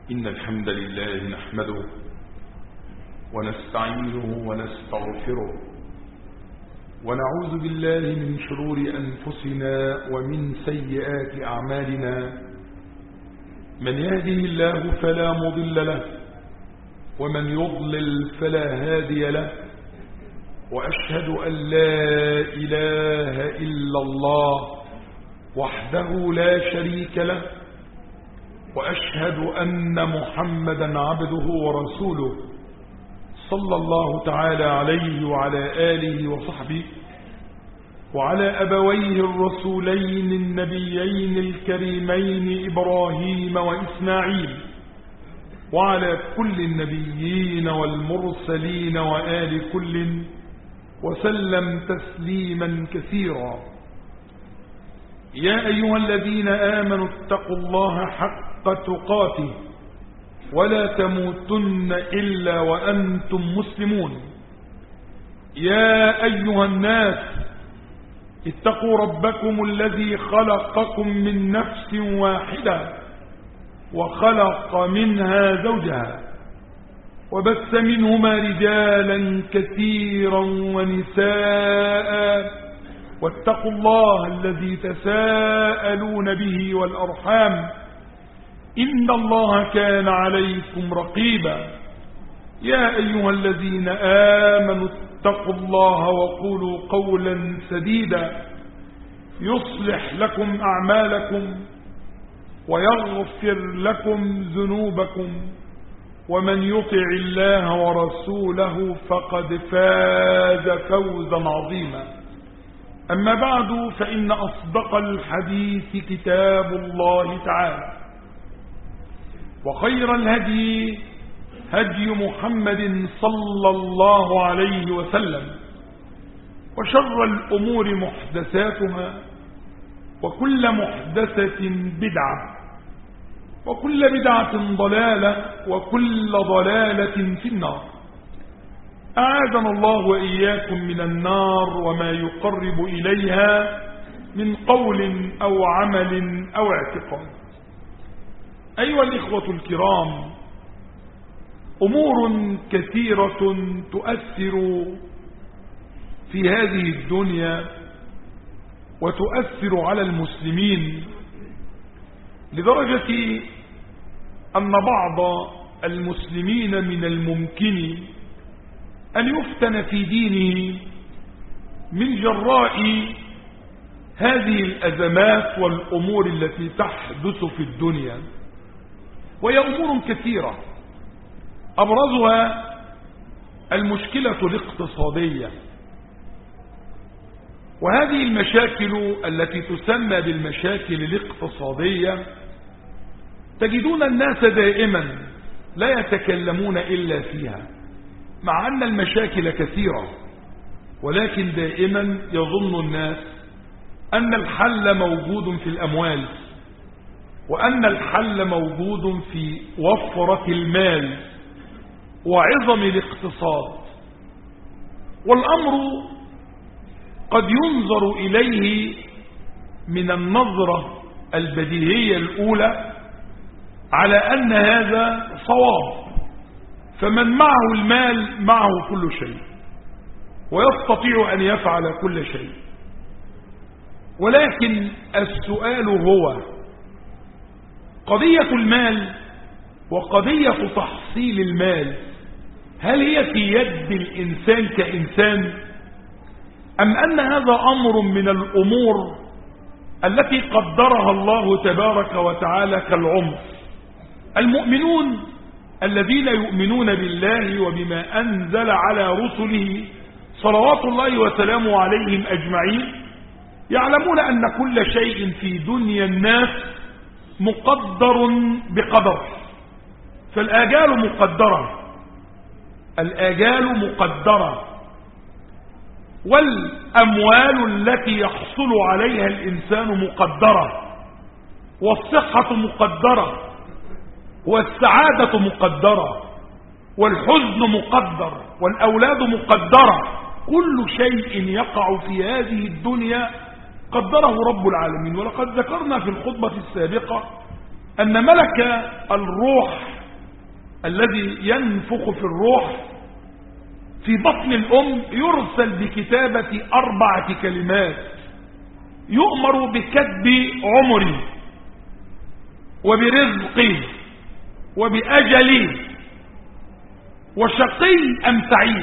إن الحمد لله نحمده ونستعينه ونستغفره ونعوذ بالله من شرور أنفسنا ومن سيئات أعمالنا. من يهده الله فلا مضل له ومن يضلل فلا هادي له، وأشهد أن لا إله إلا الله وحده لا شريك له، وأشهد أن محمدا عبده ورسوله صلى الله تعالى عليه وعلى آله وصحبه وعلى أبويه الرسولين النبيين الكريمين إبراهيم وإسماعيل، وعلى كل النبيين والمرسلين وآل كل، وسلم تسليما كثيرا. يا أيها الذين آمنوا اتقوا الله حق تقاته ولا تموتن إلا وأنتم مسلمون. يا أيها الناس اتقوا ربكم الذي خلقكم من نفس واحدة وخلق منها زوجها وبث منهما رجالا كثيرا ونساء، واتقوا الله الذي تساءلون به والأرحام إن الله كان عليكم رقيبا. يا أيها الذين آمنوا اتقوا الله وقولوا قولا سديدا يصلح لكم أعمالكم ويغفر لكم ذنوبكم، ومن يطع الله ورسوله فقد فاز فوزا عظيما. أما بعد، فإن أصدق الحديث كتاب الله تعالى، وخير الهدي هدي محمد صلى الله عليه وسلم، وشر الأمور محدثاتها، وكل محدثة بدعة، وكل بدعة ضلالة، وكل ضلالة في النار. أعاذنا الله وإياكم من النار وما يقرب إليها من قول أو عمل أو اعتقاد. أيها الإخوة الكرام، أمور كثيرة تؤثر في هذه الدنيا وتؤثر على المسلمين، لدرجة أن بعض المسلمين من الممكن أن يفتن في دينه من جراء هذه الأزمات والأمور التي تحدث في الدنيا، وهي أمور كثيرة، أبرزها المشكلة الاقتصادية. وهذه المشاكل التي تسمى بالمشاكل الاقتصادية تجدون الناس دائما لا يتكلمون إلا فيها، مع أن المشاكل كثيرة، ولكن دائما يظن الناس أن الحل موجود في الأموال، وأن الحل موجود في وفرة المال وعظم الاقتصاد. والأمر قد ينظر إليه من النظرة البديهية الأولى على أن هذا صواب، فمن معه المال معه كل شيء ويستطيع أن يفعل كل شيء. ولكن السؤال هو قضية المال وقضية تحصيل المال، هل هي في يد الإنسان كإنسان، أم أن هذا أمر من الأمور التي قدرها الله تبارك وتعالى كالعنف؟ المؤمنون الذين يؤمنون بالله وبما أنزل على رسله صلوات الله وسلامه عليهم أجمعين يعلمون أن كل شيء في دنيا الناس مقدر بقدر، فالآجال مقدرة، الآجال مقدرة، والأموال التي يحصل عليها الإنسان مقدرة، والصحة مقدرة، والسعادة مقدرة، والحزن مقدر، والأولاد مقدرة. كل شيء يقع في هذه الدنيا قدره رب العالمين. ولقد ذكرنا في الخطبة السابقة أن ملك الروح الذي ينفخ في الروح في بطن الأم يرسل بكتابة 4 كلمات: يؤمر بكتب عمري وبرزقي وبأجلي وشقي أم سعيد.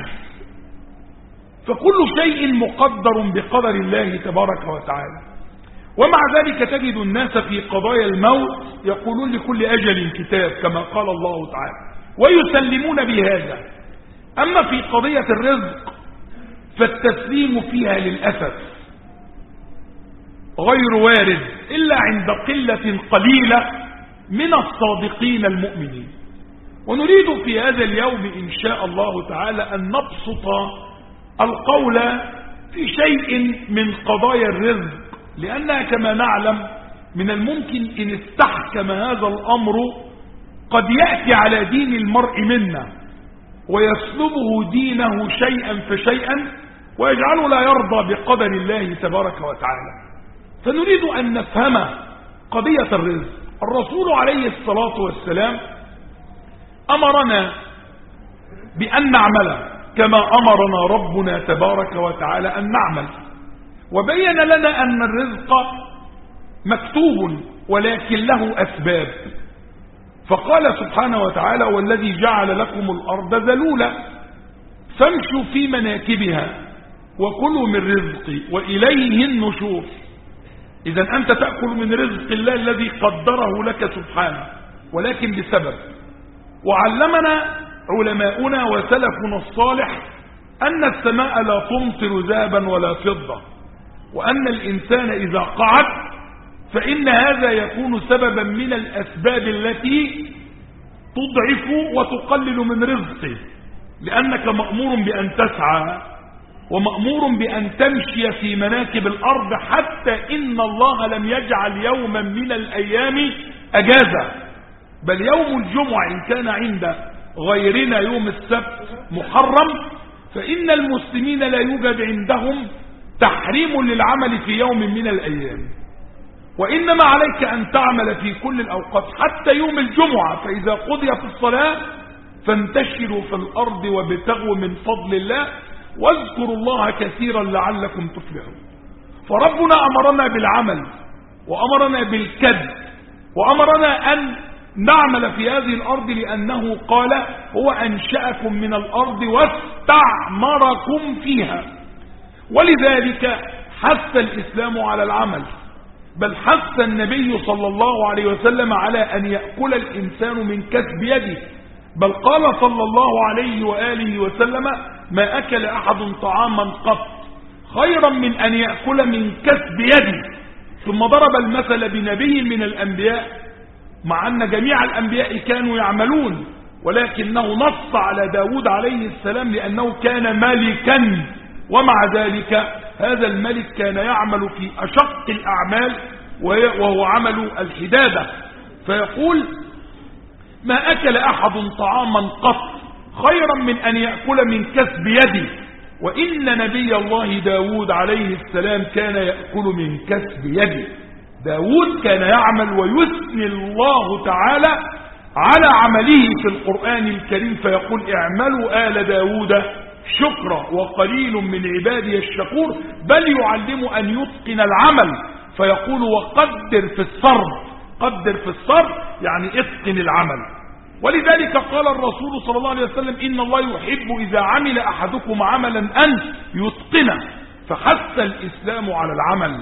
فكل شيء مقدر بقدر الله تبارك وتعالى. ومع ذلك تجد الناس في قضايا الموت يقولون لكل أجل كتاب كما قال الله تعالى ويسلمون بهذا. أما في قضية الرزق فالتسليم فيها للأسف غير وارد إلا عند قلة قليلة من الصادقين المؤمنين. ونريد في هذا اليوم إن شاء الله تعالى أن نبسط القول في شيء من قضايا الرزق، لأنها كما نعلم من الممكن إن استحكم هذا الأمر قد يأتي على دين المرء منا ويسلبه دينه شيئا فشيئا ويجعله لا يرضى بقدر الله تبارك وتعالى. فنريد أن نفهم قضية الرزق. الرسول عليه الصلاة والسلام أمرنا بأن نعمل كما أمرنا ربنا تبارك وتعالى أن نعمل، وبين لنا أن الرزق مكتوب ولكن له أسباب. فقال سبحانه وتعالى: والذي جعل لكم الأرض ذلولا فامشوا في مناكبها وكلوا من رزقي وإليه النشور. إذا أنت تأكل من رزق الله الذي قدره لك سبحانه ولكن بسبب. وعلمنا علماؤنا وسلفنا الصالح أن السماء لا تمطر ذهبا ولا فضة، وأن الإنسان إذا قعد فإن هذا يكون سببا من الأسباب التي تضعف وتقلل من رزقه، لأنك مأمور بأن تسعى ومأمور بأن تمشي في مناكب الأرض، حتى إن الله لم يجعل يوما من الأيام أجازة، بل يوم الجمعة إن كان عند غيرنا يوم السبت محرم، فإن المسلمين لا يوجد عندهم تحريم للعمل في يوم من الأيام، وإنما عليك أن تعمل في كل الأوقات حتى يوم الجمعة. فإذا قضيت الصلاة فانتشروا في الأرض وابتغوا من فضل الله واذكروا الله كثيرا لعلكم تفلحون. فربنا أمرنا بالعمل وأمرنا بالكد وأمرنا أن نعمل في هذه الأرض، لأنه قال: هو أنشأكم من الأرض واستعمركم فيها. ولذلك حث الإسلام على العمل، بل حث النبي صلى الله عليه وسلم على أن يأكل الإنسان من كسب يده، بل قال صلى الله عليه وآله وسلم: ما أكل أحد طعاما قط خيرا من أن يأكل من كسب يده. ثم ضرب المثل بنبي من الأنبياء، مع أن جميع الأنبياء كانوا يعملون، ولكنه نص على داود عليه السلام لأنه كان ملكا، ومع ذلك هذا الملك كان يعمل في أشق الأعمال وهو عمل الحدادة. فيقول: ما أكل أحد طعاما قط خيرا من أن يأكل من كسب يده. وإن نبي الله داود عليه السلام كان يأكل من كسب يده. داود كان يعمل ويثني الله تعالى على عمله في القرآن الكريم، فيقول: اعملوا آل داود شكرا وقليل من عبادي الشكور، بل يعلم أن يتقن العمل، فيقول: وقدر في الصرف. قدر في الصرف يعني اتقن العمل. ولذلك قال الرسول صلى الله عليه وسلم: إن الله يحب إذا عمل أحدكم عملا أن يتقنه. فحث الإسلام على العمل،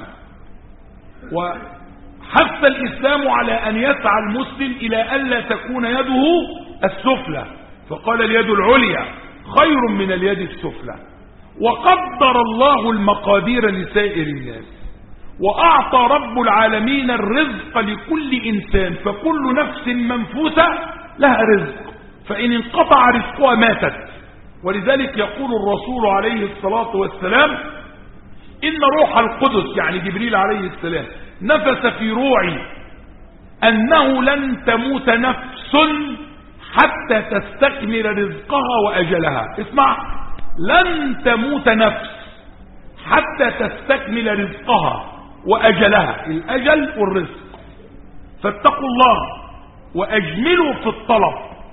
وحث الإسلام على أن يسعى المسلم إلى ألا تكون يده السفلى، فقال: اليد العليا خير من اليد السفلى. وقدر الله المقادير لسائر الناس، وأعطى رب العالمين الرزق لكل إنسان، فكل نفس منفوسة لها رزق، فإن انقطع رزقها ماتت. ولذلك يقول الرسول عليه الصلاة والسلام: إن روح القدس يعني جبريل عليه السلام نفس في روعي أنه لن تموت نفس حتى تستكمل رزقها وأجلها. اسمع: لن تموت نفس حتى تستكمل رزقها وأجلها، الأجل والرزق. فاتقوا الله وأجملوا في الطلب،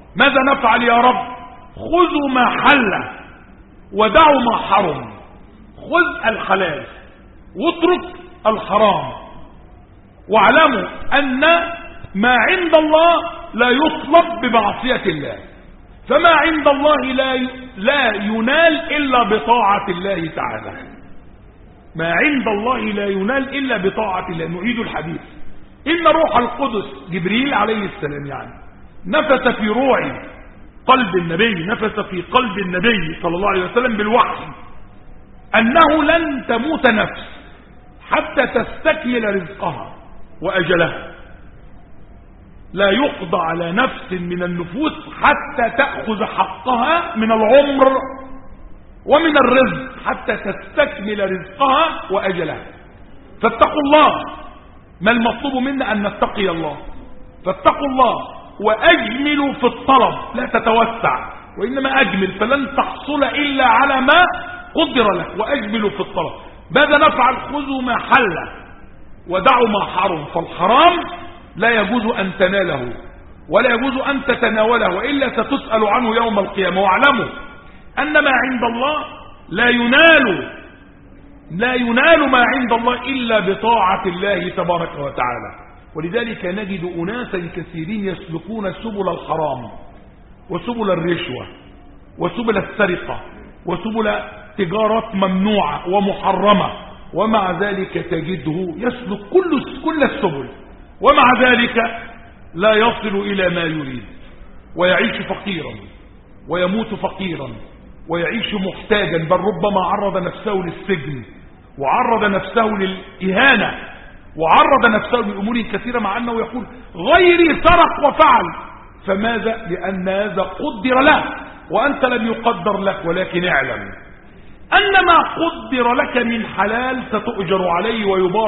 ماذا نفعل يا رب؟ خذوا ما حل ودعوا ما حرم. خذ الحلال واترك الحرام، واعلموا أن ما عند الله لا يطلب بمعصية الله، فما عند الله لا ينال إلا بطاعة الله تعالى. ما عند الله لا ينال إلا بطاعة الله. نعيد الحديث. إن روح القدس جبريل عليه السلام يعني نفث في روع قلب النبي، نفث في قلب النبي صلى الله عليه وسلم بالوحي أنه لن تموت نفس حتى تستكمل رزقها وأجلها. لا يقضى على نفس من النفوس حتى تأخذ حقها من العمر ومن الرزق، حتى تستكمل رزقها وأجلها. فاتقوا الله. ما المطلوب منا؟ أن نتقي الله. فاتقوا الله وأجملوا في الطلب، لا تتوسع، وإنما أجمل، فلن تحصل إلا على ما قدر لك. وأجملوا في الطلب. ماذا نفعل؟ خذوا ما حل ودعوا ما حرم. فالحرام لا يجوز أن تناله ولا يجوز أن تتناوله، وإلا ستسأل عنه يوم القيامة. واعلموا أن ما عند الله لا ينال ما عند الله إلا بطاعة الله تبارك وتعالى. ولذلك نجد أناسا كثيرين يسلكون سبل الحرام وسبل الرشوة وسبل السرقة وسبل تجارات ممنوعة ومحرمة، ومع ذلك تجده يسلك كل السبل، ومع ذلك لا يصل إلى ما يريد، ويعيش فقيرا ويموت فقيرا ويعيش محتاجا، بل ربما عرض نفسه للسجن وعرض نفسه للإهانة وعرض نفسه لأمور كثيرة، مع أنه يقول غيري سرق وفعل. فماذا؟ لأن هذا قدر له وأنت لم يقدر لك. ولكن اعلم أن ما قدر لك من حلال ستؤجر عليه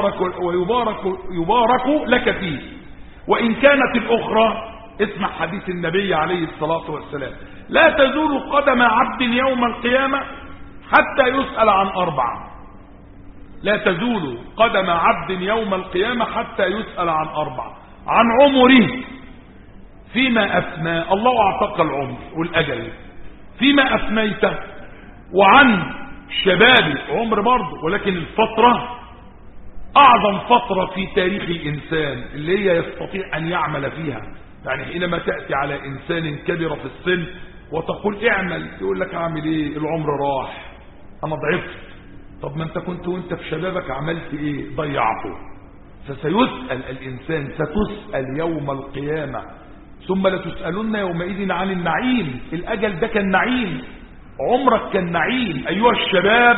ويبارك لك فيه. وإن كانت الأخرى، اسمع حديث النبي عليه الصلاة والسلام: لا تزول قدم عبد يوم القيامة حتى يسأل عن 4. لا تزول قدم عبد يوم القيامة حتى يسأل عن 4: عن عمره فيما أفنى، الله أعطاك العمر والأجل، فيما أفنيته، وعن شبابه، عمر برضه، ولكن الفترة أعظم فترة في تاريخ الإنسان اللي هي يستطيع أن يعمل فيها. يعني حينما تأتي على إنسان كبر في السن وتقول اعمل، يقول لك اعمل ايه؟ العمر راح، أنا ضعفت. طب ما انت كنت وانت في شبابك عملت ايه؟ ضيعته. فسيسأل الإنسان، ستسأل يوم القيامة، ثم لتسألن يومئذ عن النعيم. الأجل ده كان نعيم، عمرك كان نعيم. أيها الشباب،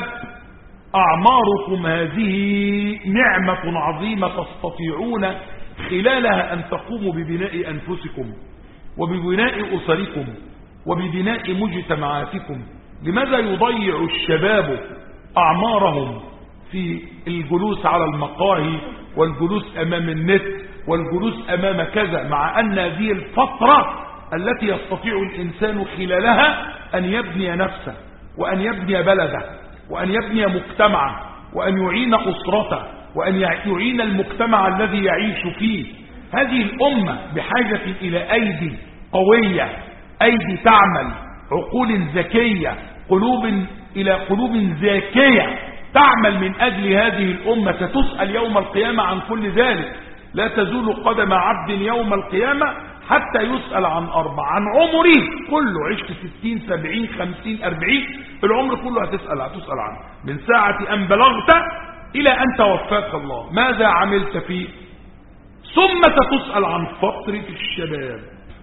أعماركم هذه نعمة عظيمة تستطيعون خلالها أن تقوموا ببناء أنفسكم وببناء أسركم وببناء مجتمعاتكم. لماذا يضيع الشباب أعمارهم في الجلوس على المقاهي والجلوس أمام النت والجلوس أمام كذا، مع أن هذه الفترة التي يستطيع الإنسان خلالها أن يبني نفسه وأن يبني بلده وأن يبني مجتمعه وأن يعين أسرته وأن يعين المجتمع الذي يعيش فيه. هذه الأمة بحاجة إلى أيدي قوية، أيدي تعمل، عقول ذكية، إلى قلوب ذكية تعمل من أجل هذه الأمة. ستسأل يوم القيامة عن كل ذلك. لا تزول قدم عبد يوم القيامة حتى يسأل عن 4: عن عمره كله، عشت 60 70 50 40، العمر كله هتسأل عنه، من ساعة أن بلغت إلى أن توفاك الله، ماذا عملت فيه؟ ثم ستسأل عن فترة الشباب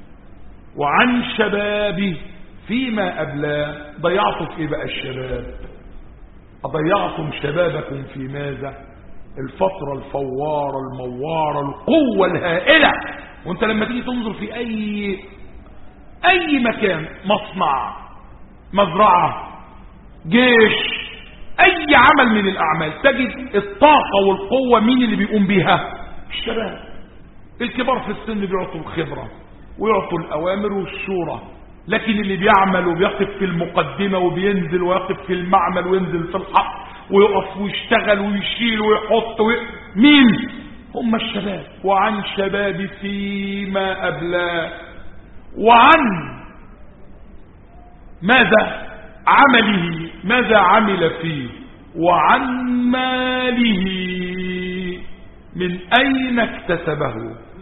وعن شبابه فيما أبلاه. ضيعتوا في إيه بقى الشباب؟ أضيعتم شبابكم في ماذا؟ الفترة الفوارة الموارة، القوة الهائلة. وانت لما تيجي تنظر في أي مكان، مصنع، مزرعة، جيش، أي عمل من الأعمال، تجد الطاقة والقوة مين اللي بيقوم بيها؟ الشباب. الكبار في السن بيعطوا الخبرة ويعطوا الأوامر والشورى، لكن اللي بيعمل وبيقف في المقدمة وبينزل ويقف في المعمل وينزل في الحق ويقف ويشتغل ويشيل ويحط مين؟ هم الشباب. وعن شباب فيما أبلاه. وعن ماذا عمله، ماذا عمل فيه، وعن ماله من أين اكتسبه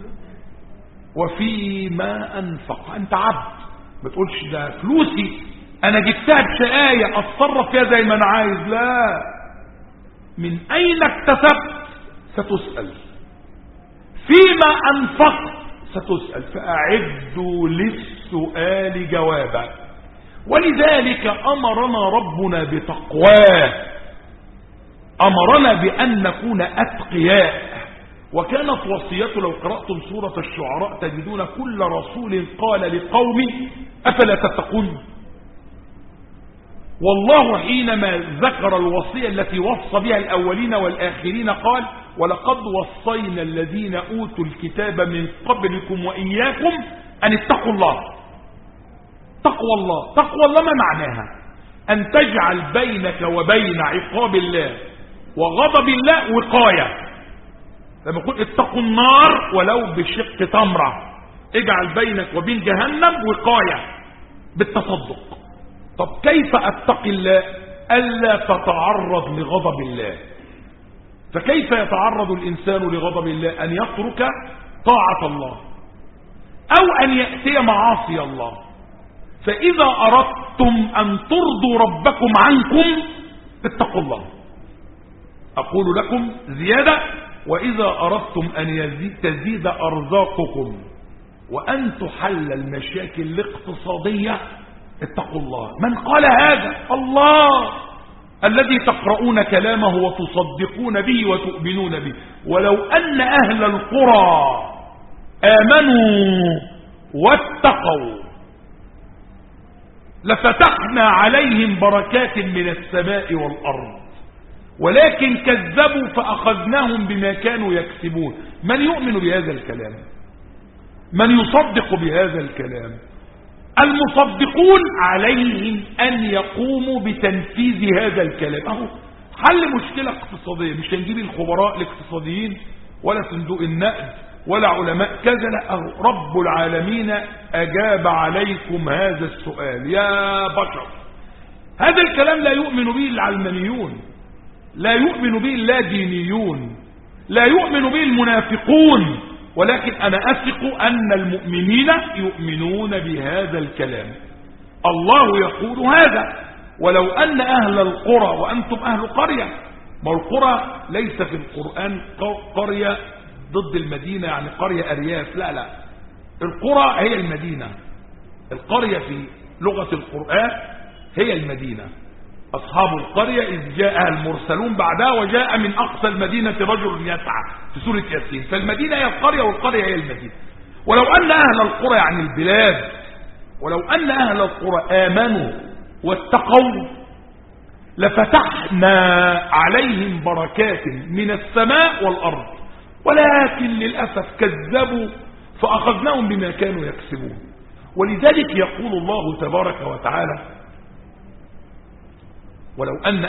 وفيما أنفق. أنت عبد، ما تقولش ده فلوسي أنا جبتها بشقاية أتصرف فيها زي ما أنا عايز، لا، من أين اكتسبت ستسأل، فيما أنفقت ستسأل، فأعدوا للسؤال جوابا. ولذلك أمرنا ربنا بتقواه، أمرنا بأن نكون أتقياء. وكانت وصيته، لو قرأتم سورة الشعراء تجدون كل رسول قال لقومه أفلا تتقون. والله حينما ذكر الوصية التي وصى بها الأولين والآخرين قال ولقد وصينا الذين أوتوا الكتاب من قبلكم وإياكم أن اتقوا الله. تقوى الله، تقوى الله ما معناها؟ أن تجعل بينك وبين عقاب الله وغضب الله وقاية. لما يقول اتقوا النار ولو بشق تمرة، اجعل بينك وبين جهنم وقاية بالتصدق. طب كيف اتقي الله؟ ألا تتعرض لغضب الله. فكيف يتعرض الإنسان لغضب الله؟ أن يترك طاعة الله أو أن يأتي معاصي الله. فإذا أردتم أن ترضوا ربكم عنكم اتقوا الله. أقول لكم زيادة، وإذا أردتم أن تزيد أرزاقكم وأن تحل المشاكل الاقتصادية اتقوا الله. من قال هذا؟ الله الذي تقرؤون كلامه وتصدقون به وتؤمنون به. ولو أن أهل القرى آمنوا واتقوا لفتحنا عليهم بركات من السماء والأرض ولكن كذبوا فأخذناهم بما كانوا يكسبون. من يؤمن بهذا الكلام؟ من يصدق بهذا الكلام؟ المصدقون عليهم أن يقوموا بتنفيذ هذا الكلام. أهو حل مشكلة اقتصادية، مش هنجيب الخبراء الاقتصاديين ولا صندوق النقد ولا علماء كذا، لا، أهو رب العالمين أجاب عليكم هذا السؤال يا بشر. هذا الكلام لا يؤمن به العلمانيون، لا يؤمن به اللادينيون، لا يؤمن به المنافقون، ولكن أنا أثق أن المؤمنين يؤمنون بهذا الكلام. الله يقول هذا ولو أن أهل القرى، وأنتم أهل قرية، ما القرى ليس في القرآن قرية ضد المدينة يعني قرية أرياف، لا لا، القرى هي المدينة. القرية في لغة القرآن هي المدينة. أصحاب القرية إذ جاءها المرسلون بعدها وجاء من أقصى المدينة رجل يسعى في سورة ياسين. فالمدينة هي القرية والقرية هي المدينة. ولو أن أهل القرى يعني البلاد، ولو أن أهل القرى آمنوا واتقوا لفتحنا عليهم بركات من السماء والأرض ولكن للأسف كذبوا فأخذناهم بما كانوا يكسبون. ولذلك يقول الله تبارك وتعالى ولو أن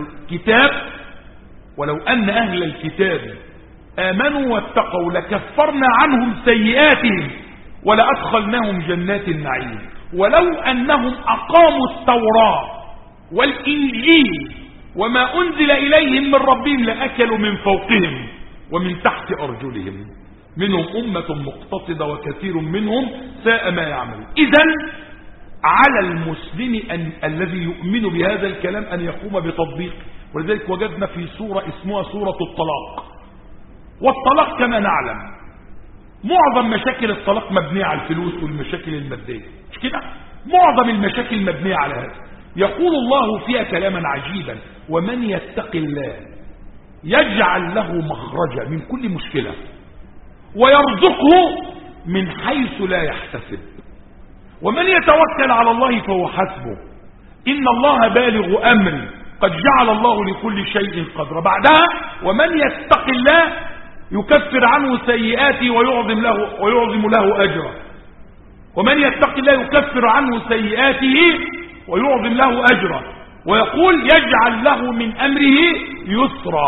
أهل الكتاب آمنوا واتقوا لكفرنا عنهم سيئاتهم ولأدخلناهم جنات النعيم ولو أنهم أقاموا التوراة والإنجيل وما أنزل إليهم من ربهم لأكلوا من فوقهم ومن تحت أرجلهم منهم أمة مقتصدة وكثير منهم ساء ما يعملون. إذن على المسلم الذي يؤمن بهذا الكلام أن يقوم بتطبيقه. ولذلك وجدنا في سورة اسمها سورة الطلاق. والطلاق كما نعلم معظم مشاكل الطلاق مبنية على الفلوس والمشاكل المادية، مش كده؟ معظم المشاكل مبنية على هذا. يقول الله فيها كلاما عجيبا ومن يتق الله يجعل له مخرجا من كل مشكلة ويرزقه من حيث لا يحتسب ومن يتوكل على الله فهو حسبه إن الله بالغ أمري قد جعل الله لكل شيء قدرا. بعدها ومن يتق الله يكفر عنه سيئاته ويعظم له أجرا. ومن يتق الله يكفر عنه سيئاته ويعظم له أجرا ويقول يجعل له من أمره يسرا.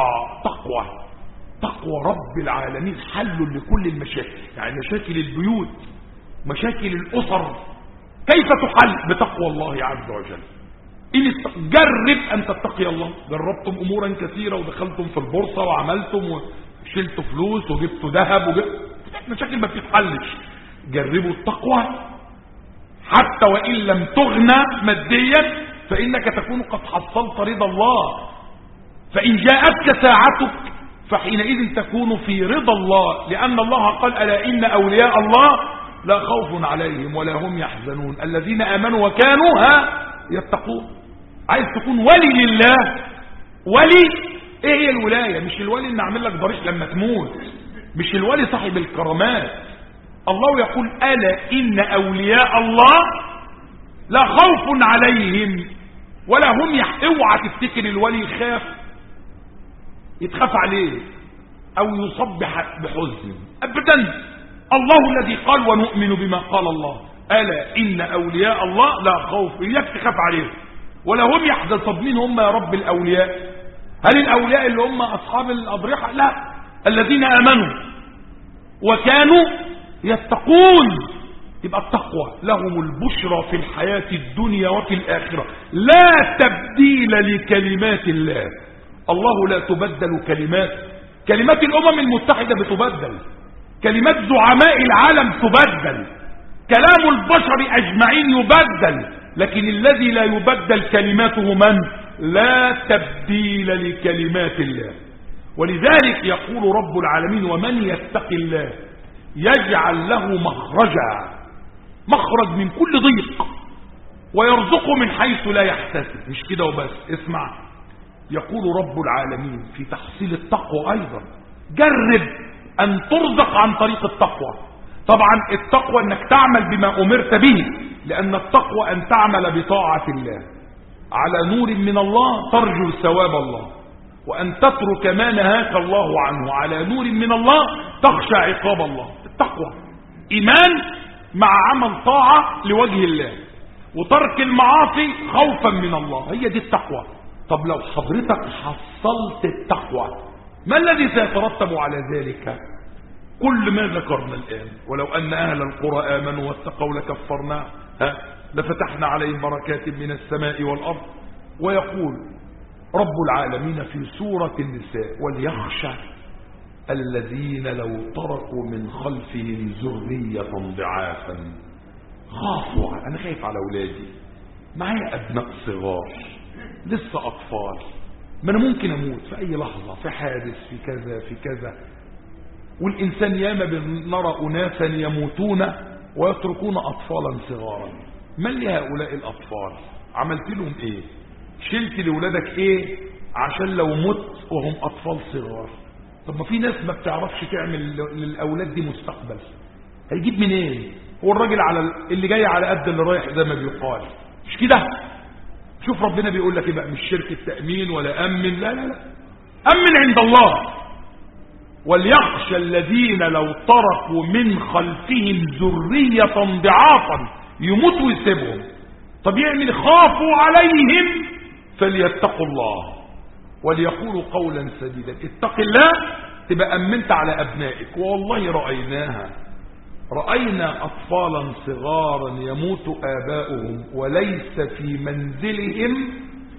تقوى رب العالمين حل لكل المشاكل، يعني مشاكل البيوت، مشاكل الأسر كيف تحل؟ بتقوى الله عز وجل. جرب أن تتقي الله. جربتم أمورا كثيرة ودخلتم في البورصة وعملتم وشلتوا فلوس وجبتوا ذهب مشاكل ما بتتحلش. جربوا التقوى حتى وإن لم تغنى ماديا فإنك تكون قد حصلت رضا الله. فإن جاءتك ساعتك فحينئذ تكون في رضا الله، لأن الله قال ألا إن أولياء الله لا خوف عليهم ولا هم يحزنون الذين آمنوا وكانوا يتقون. عايز تكون ولي لله. ولي ايه هي الولاية؟ مش الولي ان اعمل لك ضريح لما تموت، مش الولي صاحب الكرامات. الله يقول ألا إن أولياء الله لا خوف عليهم ولا هم اوعى تفتكر الولي يخاف يتخاف عليه او يصب بحزن ابدا. الله الذي قال ونؤمن بما قال الله ألا إن أولياء الله لا خوف إياك تخاف عليهم ولا هم يحزن. طب مين هم يا رب الأولياء؟ هل الأولياء اللي هم أصحاب الأضرحة؟ لا، الذين آمنوا وكانوا يتقون. يبقى التقوى لهم البشرى في الحياة الدنيا وفي الآخرة. لا تبديل لكلمات الله. الله لا تبدل كلمات الأمم المتحدة بتبدل، كلمات زعماء العالم تبدل، كلام البشر أجمعين يبدل، لكن الذي لا يبدل كلماته من؟ لا تبديل لكلمات الله. ولذلك يقول رب العالمين ومن يتق الله يجعل له مخرج من كل ضيق ويرزقه من حيث لا يحتسب. مش كده وبس، اسمع، يقول رب العالمين في تحصيل التقوى أيضا جرب أن ترزق عن طريق التقوى. طبعا التقوى أنك تعمل بما أمرت به، لأن التقوى أن تعمل بطاعة الله على نور من الله ترجو ثواب الله، وأن تترك ما نهاك الله عنه على نور من الله تخشى عقاب الله. التقوى إيمان مع عمل طاعة لوجه الله، وترك المعاصي خوفا من الله. هي دي التقوى. طب لو حضرتك حصلت التقوى ما الذي سيترتب على ذلك؟ كل ما ذكرنا الآن. ولو أن أهل القرى آمنوا واتقوا لكفرنا لفتحنا عليهم بركات من السماء والأرض. ويقول رب العالمين في سورة النساء وليخشى الذين لو تركوا من خلفهم ذرية ضعافا خافوا. أنا خايف على أولادي، معايا أبناء صغار لسه أطفال، ما أنا ممكن أموت في أي لحظة، في حادث، في كذا في كذا. والإنسان ياما بنرى أناسا يموتون ويتركون أطفالا صغارا. من لهؤلاء الأطفال؟ عملت لهم إيه؟ شلت لأولادك إيه عشان لو مت وهم أطفال صغار؟ طب ما في ناس ما بتعرفش تعمل للأولاد دي مستقبل، هيجيب منين؟ هو الراجل على اللي جاي على قد اللي رايح زي ما بيقال، مش كده؟ شوف ربنا بيقول لك ايه بقى، مش شركة تأمين ولا أمن، لا لا لا، أمن عند الله. وليخشى الذين لو تركوا من خلفهم ذرية ضعافا، يموت ويسيبهم. طب يعمل خافوا عليهم فليتقوا الله وليقولوا قولا سديدا. اتق الله تبقى أمنت على أبنائك. والله رأينا أطفالا صغارا يموت آباؤهم وليس في منزلهم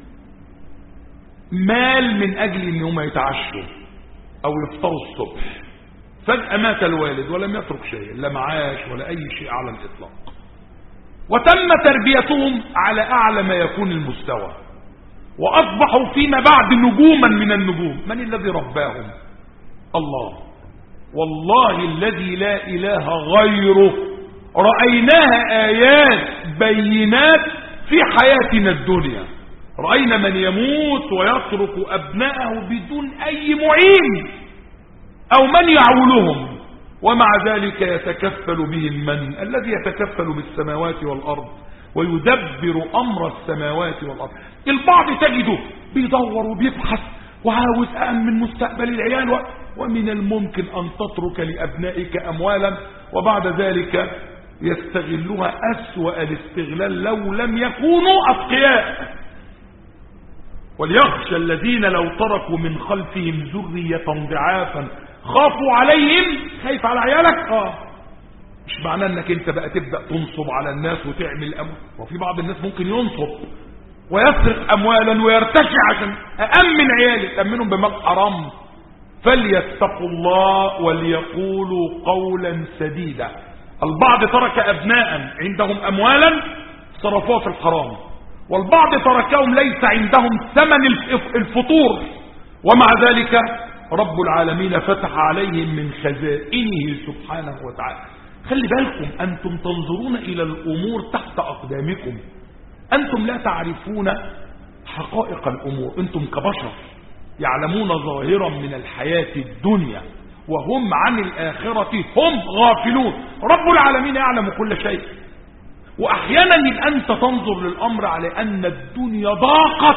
مال من أجل أنهم يتعشوا أو يفطروا الصبح. فجأة مات الوالد ولم يترك شيء، لا معاش ولا أي شيء على الإطلاق، وتم تربيتهم على أعلى ما يكون المستوى، وأصبحوا فيما بعد نجوما من النجوم. من الذي رباهم؟ الله. والله الذي لا إله غيره رأيناها آيات بينات في حياتنا الدنيا. رأينا من يموت ويترك أبنائه بدون أي معين أو من يعولهم، ومع ذلك يتكفل بهم من؟ الذي يتكفل بالسماوات والأرض ويدبر أمر السماوات والأرض. البعض تجده بيدور وبيبحث وعاوز أأمن مستقبل العيال، ومن الممكن أن تترك لأبنائك أموالا وبعد ذلك يستغلها أسوأ الاستغلال لو لم يكونوا أتقياء. وليخشى الذين لو تركوا من خلفهم ذرية ضعافا خافوا عليهم. خايف على عيالك؟ مش معناه انك انت بقى تبدأ تنصب على الناس وتعمل اموال. وفي بعض الناس ممكن ينصب ويسرق اموالا ويرتشي عشان أأمن عيالي، تأمنهم بمال حرام. فليتقوا الله وليقولوا قولا سديدا. البعض ترك ابناء عندهم اموالا صرفوها في الحرام، والبعض تركهم ليس عندهم ثمن الفطور، ومع ذلك رب العالمين فتح عليهم من خزائنه سبحانه وتعالى. خلي بالكم، أنتم تنظرون إلى الأمور تحت أقدامكم، أنتم لا تعرفون حقائق الأمور. أنتم كبشر يعلمون ظاهرا من الحياة الدنيا وهم عن الآخرة هم غافلون. رب العالمين يعلم كل شيء. وأحيانا يبقى أنت تنظر للأمر على أن الدنيا ضاقت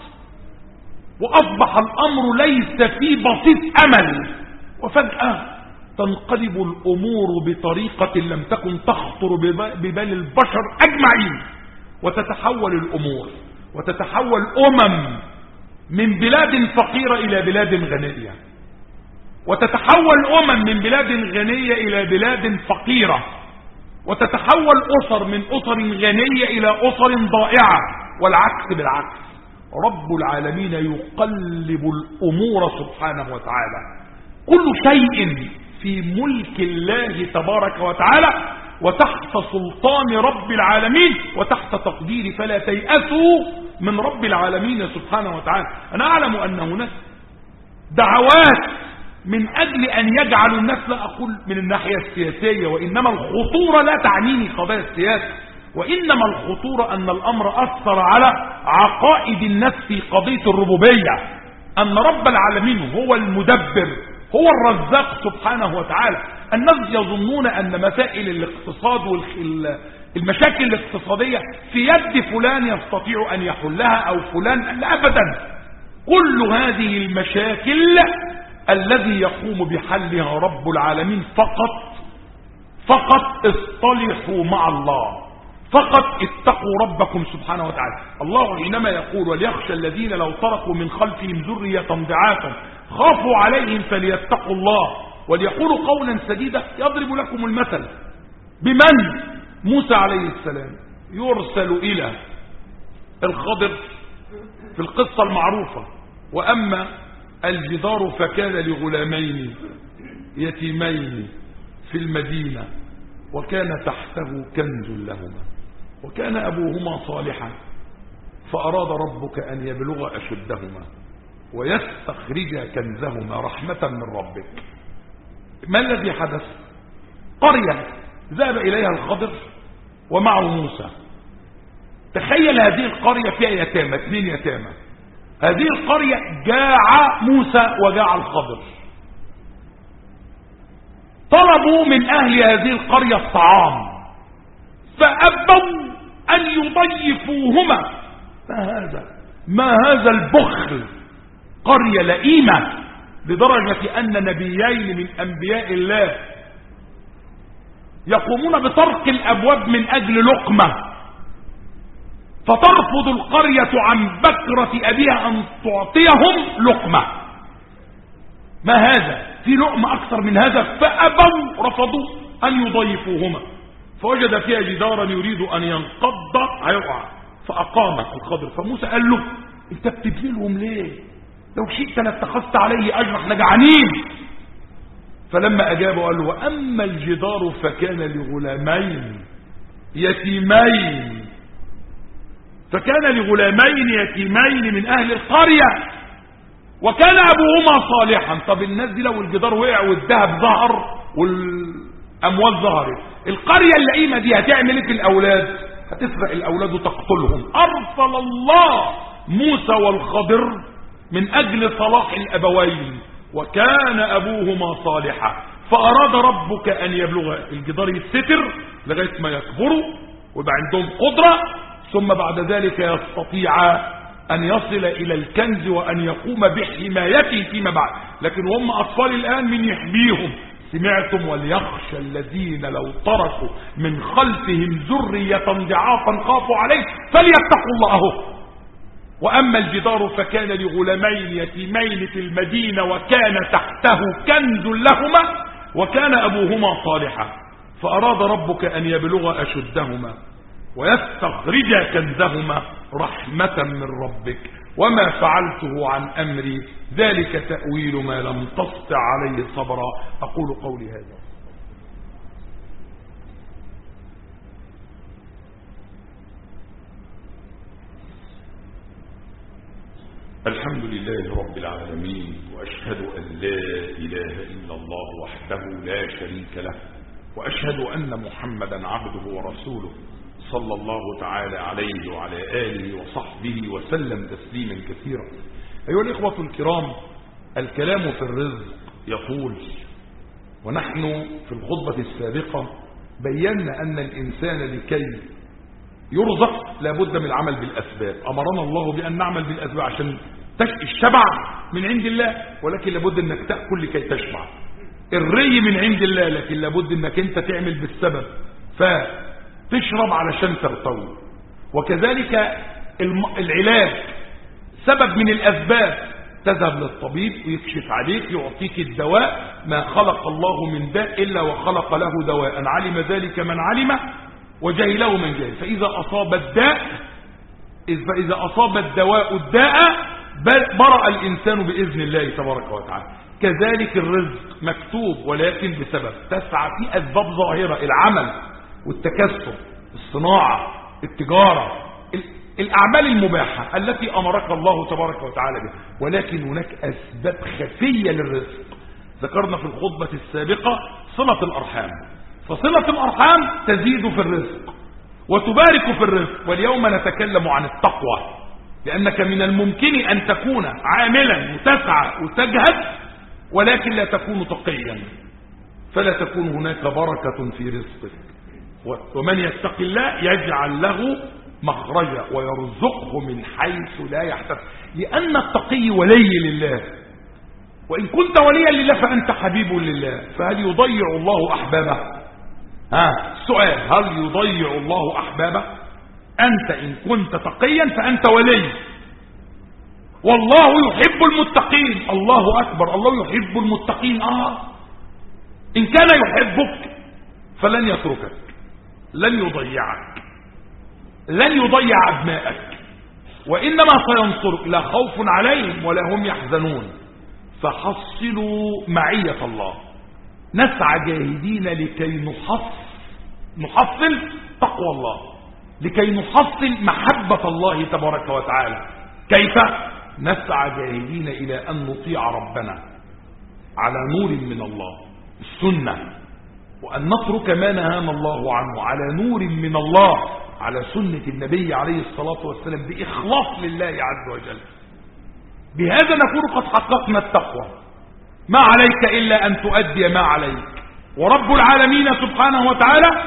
وأصبح الأمر ليس فيه بسيط أمل، وفجأة تنقلب الأمور بطريقة لم تكن تخطر ببال البشر أجمعين، وتتحول الأمور وتتحول من بلاد فقيرة إلى بلاد غنية، وتتحول من بلاد غنية إلى بلاد فقيرة، وتتحول أسر من أسر غنية إلى أسر ضائعة، والعكس بالعكس. رب العالمين يقلب الأمور سبحانه وتعالى. كل شيء في ملك الله تبارك وتعالى وتحت سلطان رب العالمين وتحت تقدير، فلا تيأسوا من رب العالمين سبحانه وتعالى. أنا أعلم أن هناك دعوات من أجل أن يجعلوا الناس، لا أقول من الناحية السياسية، وإنما الخطورة لا تعنيني قضايا السياسة، وإنما الخطورة أن الأمر أثر على عقائد الناس في قضية الربوبية، أن رب العالمين هو المدبر، هو الرزاق سبحانه وتعالى. الناس يظنون أن مسائل الاقتصاد والمشاكل الاقتصادية في يد فلان يستطيع أن يحلها أو فلان، لا أبدا. كل هذه المشاكل الذي يقوم بحلها رب العالمين فقط اصطلحوا مع الله، فقط اتقوا ربكم سبحانه وتعالى. الله حينما يقول وليخشى الذين لو تركوا من خلفهم ذرية ضعافا خافوا عليهم فليتقوا الله وليقولوا قولا سديدا، يضرب لكم المثل بمن؟ موسى عليه السلام يرسل إلى الخضر في القصة المعروفة: وأما الجدار فكان لغلامين يتيمين في المدينة وكان تحته كنز لهما وكان أبوهما صالحا فأراد ربك أن يبلغ أشدهما ويستخرج كنزهما رحمة من ربك. ما الذي حدث؟ قرية ذهب إليها الخضر ومعه موسى. تخيل هذه القرية فيها يتامى، 2 يتامى. هذه القرية جاع موسى وجاع الخضر. طلبوا من أهل هذه القرية الطعام فأبوا أن يضيفوهما. ما هذا البخل؟ قرية لئيمة لدرجة أن نبيين من أنبياء الله يقومون بطرق الأبواب من أجل لقمة، فترفض القرية عن بكرة أبيها أن تعطيهم لقمة. ما هذا؟ في لقمة أكثر من هذا؟ فأبوا، رفضوا أن يضيفوهما. فوجد فيها جدارا يريد أن ينقض هيقع فأقام الخضر. فموسى قال له: أنت بتبني لهم ليه؟ لو شئت لاتخذت عليه أجر، احنا جعانين. فلما أجابه قال له: وأما الجدار فكان لغلامين يتيمين من أهل القرية وكان أبوهما صالحا. طب الناس دي لو الجدار وقع والذهب ظهر والأموال ظهرت، القرية اللئيمة دي هتعمل ايه في الأولاد؟ هتسرق الأولاد وتقتلهم. أرسل الله موسى والخضر من أجل صلاح الأبوين، وكان أبوهما صالحا فأراد ربك أن يبلغ الجدار يتستر لغاية ما يكبروا ويبقى عندهم قدرة، ثم بعد ذلك يستطيع أن يصل إلى الكنز وأن يقوم بحمايته فيما بعد. لكن هم أطفال الآن من يحميهم؟ سمعتم وليخشى الذين لو تركوا من خلفهم ذرية ضعافا خافوا عليه فليتقوا الله. وأما الجدار فكان لغلامين يتيمين في المدينة وكان تحته كنز لهما وكان أبوهما صالحا فأراد ربك أن يبلغ أشدهما ويستخرج كنزهما رحمة من ربك وما فعلته عن أمري ذلك تأويل ما لم تسطع عليه صبرا. أقول قولي هذا. الحمد لله رب العالمين، وأشهد أن لا إله إلا الله وحده لا شريك له، وأشهد أن محمدا عبده ورسوله صلى الله تعالى عليه وعلى آله وصحبه وسلم تسليما كثيرا. أيها الإخوة الكرام، الكلام في الرزق يطول، ونحن في الخطبة السابقة بينا أن الإنسان لكي يرزق لابد من العمل بالأسباب. أمرنا الله بأن نعمل بالأسباب عشان الشبع من عند الله، ولكن لابد أنك تأكل لكي تشبع. الري من عند الله، لكن لابد أنك أنت تعمل بالسبب فتشرب علشان ترتوي. وكذلك العلاج سبب من الأسباب، تذهب للطبيب ويكشف عليك يعطيك الدواء. ما خلق الله من داء إلا وخلق له دواء، علم ذلك من علم وجهله من جهل. فإذا أصاب الدواء الداء برأ الإنسان بإذن الله تبارك وتعالى. كذلك الرزق مكتوب، ولكن بسبب تسعى في أسباب ظاهرة: العمل والتكسب، الصناعة، التجارة، الأعمال المباحة التي أمرك الله تبارك وتعالى بها. ولكن هناك أسباب خفية للرزق ذكرنا في الخطبة السابقة: صلة الأرحام. فصلة الأرحام تزيد في الرزق وتبارك في الرزق. واليوم نتكلم عن التقوى، لأنك من الممكن أن تكون عاملا وتسعى وتجهد ولكن لا تكون تقيا، فلا تكون هناك بركة في رزقك. ومن يتق الله يجعل له مخرجا ويرزقه من حيث لا يحتسب، لأن التقي ولي لله، وإن كنت وليا لله فأنت حبيب لله. فهل يضيع الله أحبابه؟ السؤال: هل يضيع الله أحبابه؟ أنت إن كنت تقيا فأنت ولي، والله يحب المتقين. الله أكبر، الله يحب المتقين. إن كان يحبك فلن يتركك، لن يضيعك، لن يضيع أبنائك، وإنما سينصرك. لا خوف عليهم ولا هم يحزنون. فحصلوا معية الله، نسعى جاهدين لكي نحصل تقوى الله، لكي نحصل محبة الله تبارك وتعالى. كيف؟ نسعى جاهدين إلى أن نطيع ربنا على نور من الله، السنة، وأن نترك ما نهانا الله عنه على نور من الله، على سنة النبي عليه الصلاة والسلام، بإخلاص لله عز وجل. بهذا نكون قد حققنا التقوى. ما عليك إلا أن تؤدي ما عليك، ورب العالمين سبحانه وتعالى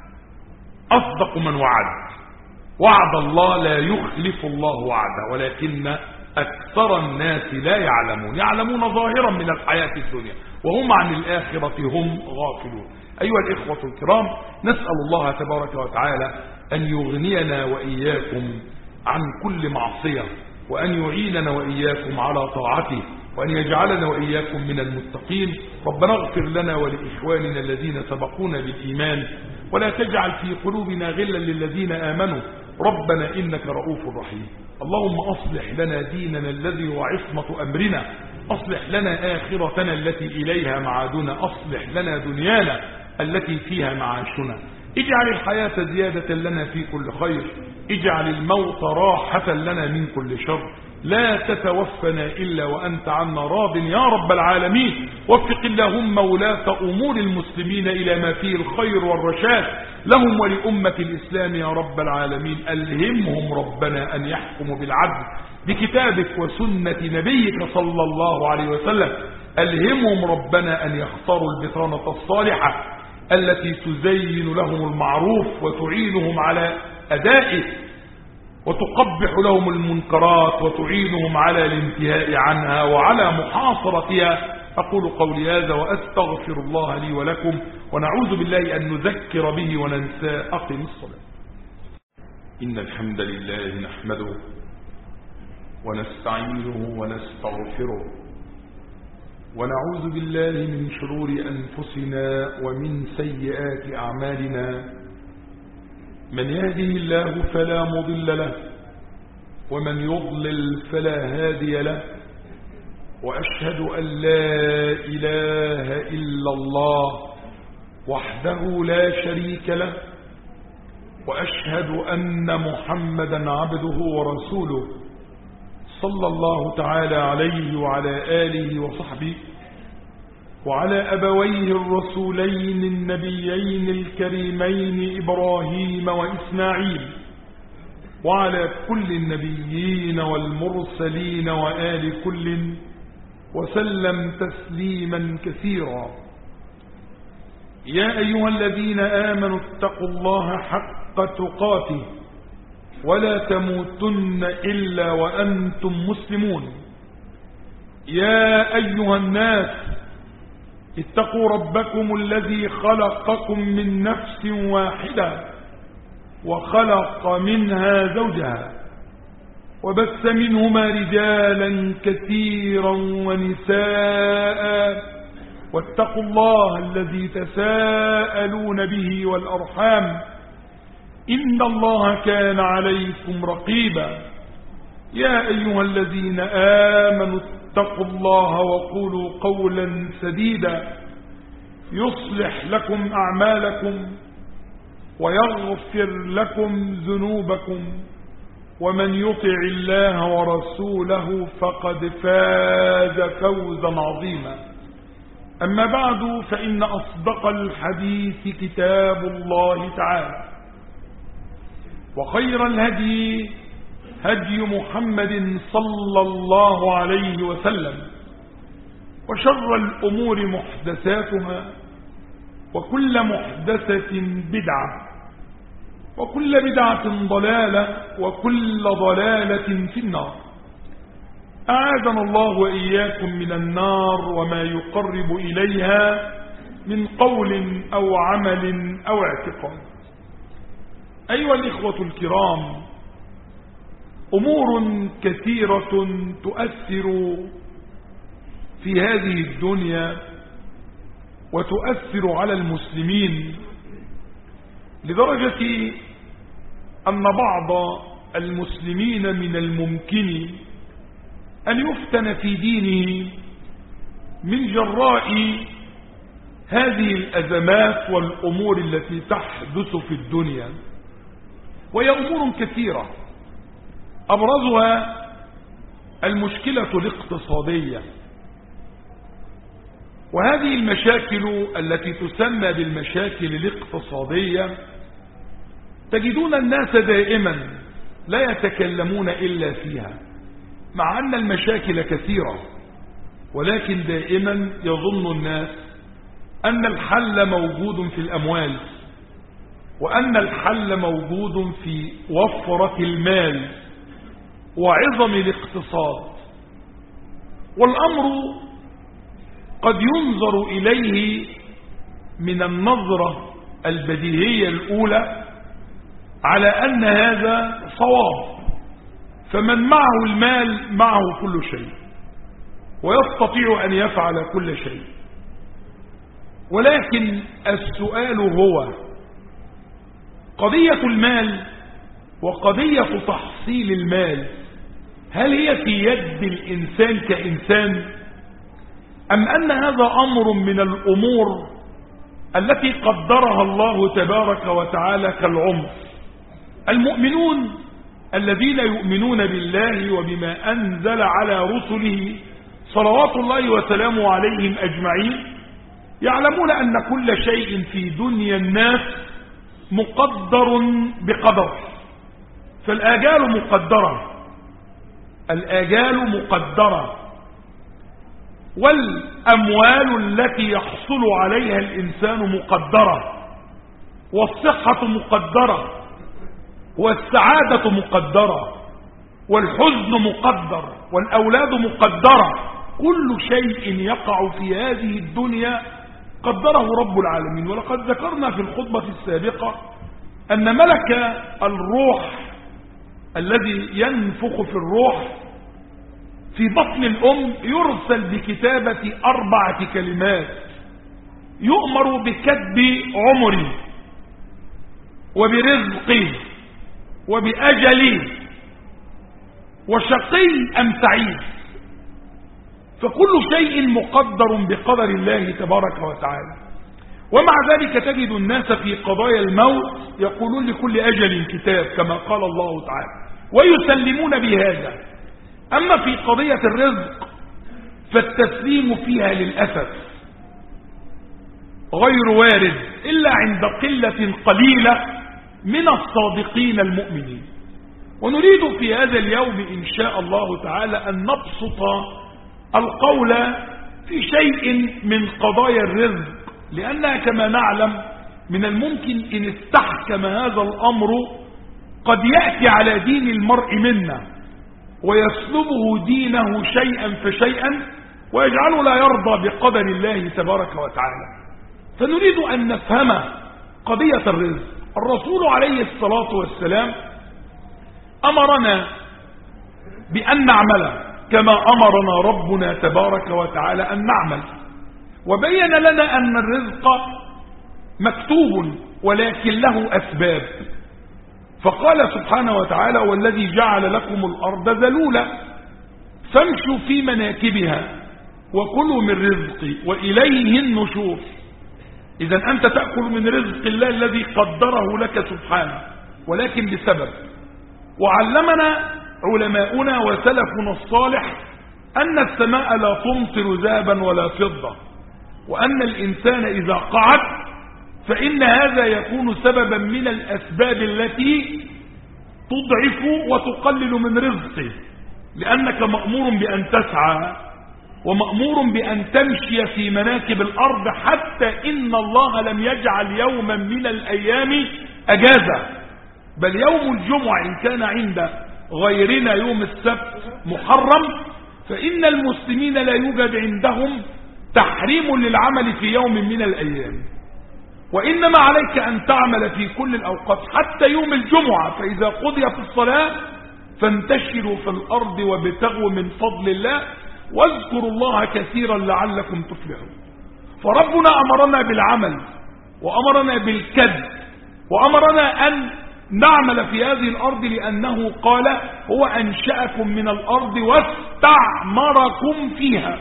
أصدق من وعد. وعد الله لا يخلف الله وعده، ولكن أكثر الناس لا يعلمون، يعلمون ظاهرا من الحياة الدنيا وهم عن الآخرة هم غافلون. أيها الإخوة الكرام، نسأل الله تبارك وتعالى أن يغنينا وإياكم عن كل معصية، وأن يعيننا وإياكم على طاعته، وأن يجعلنا وإياكم من المتقين. ربنا اغفر لنا ولإخواننا الذين سبقونا بالإيمان، ولا تجعل في قلوبنا غلا للذين آمنوا، ربنا إنك رؤوف رحيم. اللهم أصلح لنا ديننا الذي هو عصمة أمرنا، أصلح لنا آخرتنا التي إليها معادنا، أصلح لنا دنيانا التي فيها معاشنا. اجعل الحياة زيادة لنا في كل خير، اجعل الموت راحة لنا من كل شر. لا تتوفنا إلا وأنت عنا راض يا رب العالمين. وفق اللهم ولاة أمور المسلمين إلى ما فيه الخير والرشاد لهم ولأمة الإسلام يا رب العالمين. ألهمهم ربنا أن يحكموا بالعدل بكتابك وسنة نبيك صلى الله عليه وسلم. ألهمهم ربنا أن يختاروا البطانة الصالحة التي تزين لهم المعروف وتعينهم على أدائه، وتقبح لهم المنكرات وتعينهم على الانتهاء عنها وعلى محاصرتها. أقول قولي هذا وأستغفر الله لي ولكم، ونعوذ بالله أن نذكر به وننسى. أقم الصلاة. إن الحمد لله نحمده ونستعينه ونستغفره ونعوذ بالله من شرور أنفسنا ومن سيئات أعمالنا. من يهده الله فلا مضل له، ومن يضلل فلا هادي له. وأشهد أن لا إله إلا الله وحده لا شريك له، وأشهد أن محمدا عبده ورسوله صلى الله تعالى عليه وعلى آله وصحبه وعلى أبويه الرسولين النبيين الكريمين إبراهيم وإسماعيل، وعلى كل النبيين والمرسلين وآل كل، وسلم تسليما كثيرا. يا أيها الذين آمنوا اتقوا الله حق تقاته ولا تموتن إلا وأنتم مسلمون. يا أيها الناس اتقوا ربكم الذي خلقكم من نفس واحدة وخلق منها زوجها، وبث منهما رجالا كثيرا ونساء، واتقوا الله الذي تساءلون به والأرحام إن الله كان عليكم رقيبا. يا أيها الذين آمنوا اتقوا الله وقولوا قولا سديدا يصلح لكم أعمالكم ويغفر لكم ذنوبكم، ومن يطع الله ورسوله فقد فاز فوزا عظيما. أما بعد، فإن أصدق الحديث كتاب الله تعالى، وخير الهدي هدي محمد صلى الله عليه وسلم، وشر الأمور محدثاتها، وكل محدثة بدعة، وكل بدعة ضلالة، وكل ضلالة في النار. أعاذنا الله وإياكم من النار وما يقرب إليها من قول أو عمل أو اعتقاد. أيها الإخوة الكرام، أمور كثيرة تؤثر في هذه الدنيا وتؤثر على المسلمين، لدرجة أن بعض المسلمين من الممكن أن يفتن في دينه من جراء هذه الأزمات والأمور التي تحدث في الدنيا. وهي أمور كثيرة، أبرزها المشكلة الاقتصادية. وهذه المشاكل التي تسمى بالمشاكل الاقتصادية تجدون الناس دائما لا يتكلمون إلا فيها، مع أن المشاكل كثيرة، ولكن دائما يظن الناس أن الحل موجود في الأموال، وأن الحل موجود في وفرة المال وعظم الاقتصاد. والأمر قد ينظر إليه من النظرة البديهية الأولى على أن هذا صواب، فمن معه المال معه كل شيء ويستطيع أن يفعل كل شيء. ولكن السؤال هو قضية المال وقضية تحصيل المال، هل هي في يد الإنسان كإنسان، أم أن هذا أمر من الأمور التي قدرها الله تبارك وتعالى كالعمر؟ المؤمنون الذين يؤمنون بالله وبما أنزل على رسله صلوات الله وسلامه عليهم أجمعين يعلمون أن كل شيء في دنيا الناس مقدر بقدر. فالآجال مقدرة، الآجال مقدرة، والأموال التي يحصل عليها الإنسان مقدرة، والصحة مقدرة، والسعادة مقدرة، والحزن مقدر، والأولاد مقدرة. كل شيء يقع في هذه الدنيا قدره رب العالمين. ولقد ذكرنا في الخطبة السابقة أن ملك الروح الذي ينفخ في الروح في بطن الأم يرسل بكتابة 4 كلمات، يؤمر بكتب عمري وبرزقي وبأجلي وشقي أم سعيد. فكل شيء مقدر بقدر الله تبارك وتعالى. ومع ذلك تجد الناس في قضايا الموت يقولون لكل أجل كتاب كما قال الله تعالى ويسلمون بهذا. أما في قضية الرزق فالتسليم فيها للأسف غير وارد إلا عند قلة قليلة من الصادقين المؤمنين. ونريد في هذا اليوم إن شاء الله تعالى أن نبسط القول في شيء من قضايا الرزق، لأنها كما نعلم من الممكن إن استحكم هذا الأمر قد يأتي على دين المرء منا ويسلبه دينه شيئا فشيئا ويجعله لا يرضى بقدر الله تبارك وتعالى. فنريد أن نفهم قضية الرزق. الرسول عليه الصلاة والسلام أمرنا بأن نعمل كما أمرنا ربنا تبارك وتعالى أن نعمل، وبين لنا أن الرزق مكتوب ولكن له أسباب. فقال سبحانه وتعالى والذي جعل لكم الأرض ذلولا فامشوا في مناكبها وكلوا من رزقي وإليه النشور. إذا أنت تأكل من رزق الله الذي قدره لك سبحانه ولكن بسبب. وعلمنا علماؤنا وسلفنا الصالح أن السماء لا تمطر ذهبا ولا فضة، وأن الإنسان إذا قعد فإن هذا يكون سببا من الأسباب التي تضعف وتقلل من رزقه، لأنك مأمور بأن تسعى ومأمور بأن تمشي في مناكب الأرض، حتى إن الله لم يجعل يوما من الأيام أجازة، بل يوم الجمعة إن كان عند غيرنا يوم السبت محرم، فإن المسلمين لا يوجد عندهم تحريم للعمل في يوم من الأيام، وإنما عليك أن تعمل في كل الأوقات حتى يوم الجمعة. فإذا قضيت الصلاة فانتشروا في الأرض وابتغوا من فضل الله واذكروا الله كثيرا لعلكم تفلحون. فربنا أمرنا بالعمل وأمرنا بالكد وأمرنا أن نعمل في هذه الأرض، لأنه قال هو أنشأكم من الأرض واستعمركم فيها.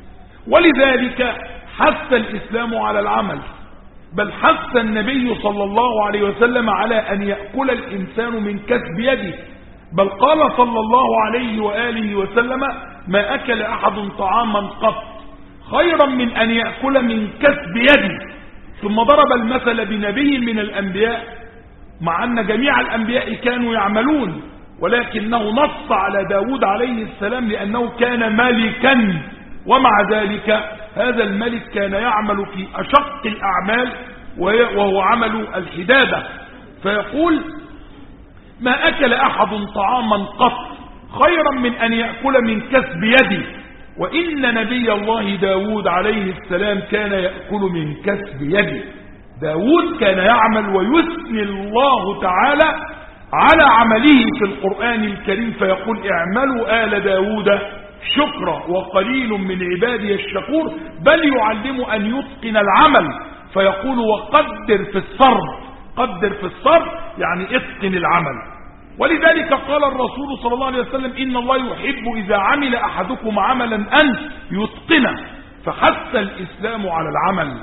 ولذلك حث الإسلام على العمل، بل حث النبي صلى الله عليه وسلم على أن يأكل الإنسان من كسب يده، بل قال صلى الله عليه وآله وسلم ما أكل أحد طعاما قط خيرا من أن يأكل من كسب يده. ثم ضرب المثل بنبي من الأنبياء، مع أن جميع الأنبياء كانوا يعملون، ولكنه نص على داود عليه السلام لأنه كان ملكا، ومع ذلك هذا الملك كان يعمل في أشق الأعمال وهو عمل الحدادة. فيقول ما أكل أحد طعاما قط خيرا من أن يأكل من كسب يده، وإن نبي الله داود عليه السلام كان يأكل من كسب يده. داود كان يعمل ويثني الله تعالى على عمله في القرآن الكريم، فيقول اعملوا آل داود شكرا وقليل من عبادي الشكور، بل يعلم أن يتقن العمل، فيقول وقدر في الصرف. قدر في الصرف يعني اتقن العمل. ولذلك قال الرسول صلى الله عليه وسلم إن الله يحب إذا عمل أحدكم عملا أن يتقنه. فحث الإسلام على العمل،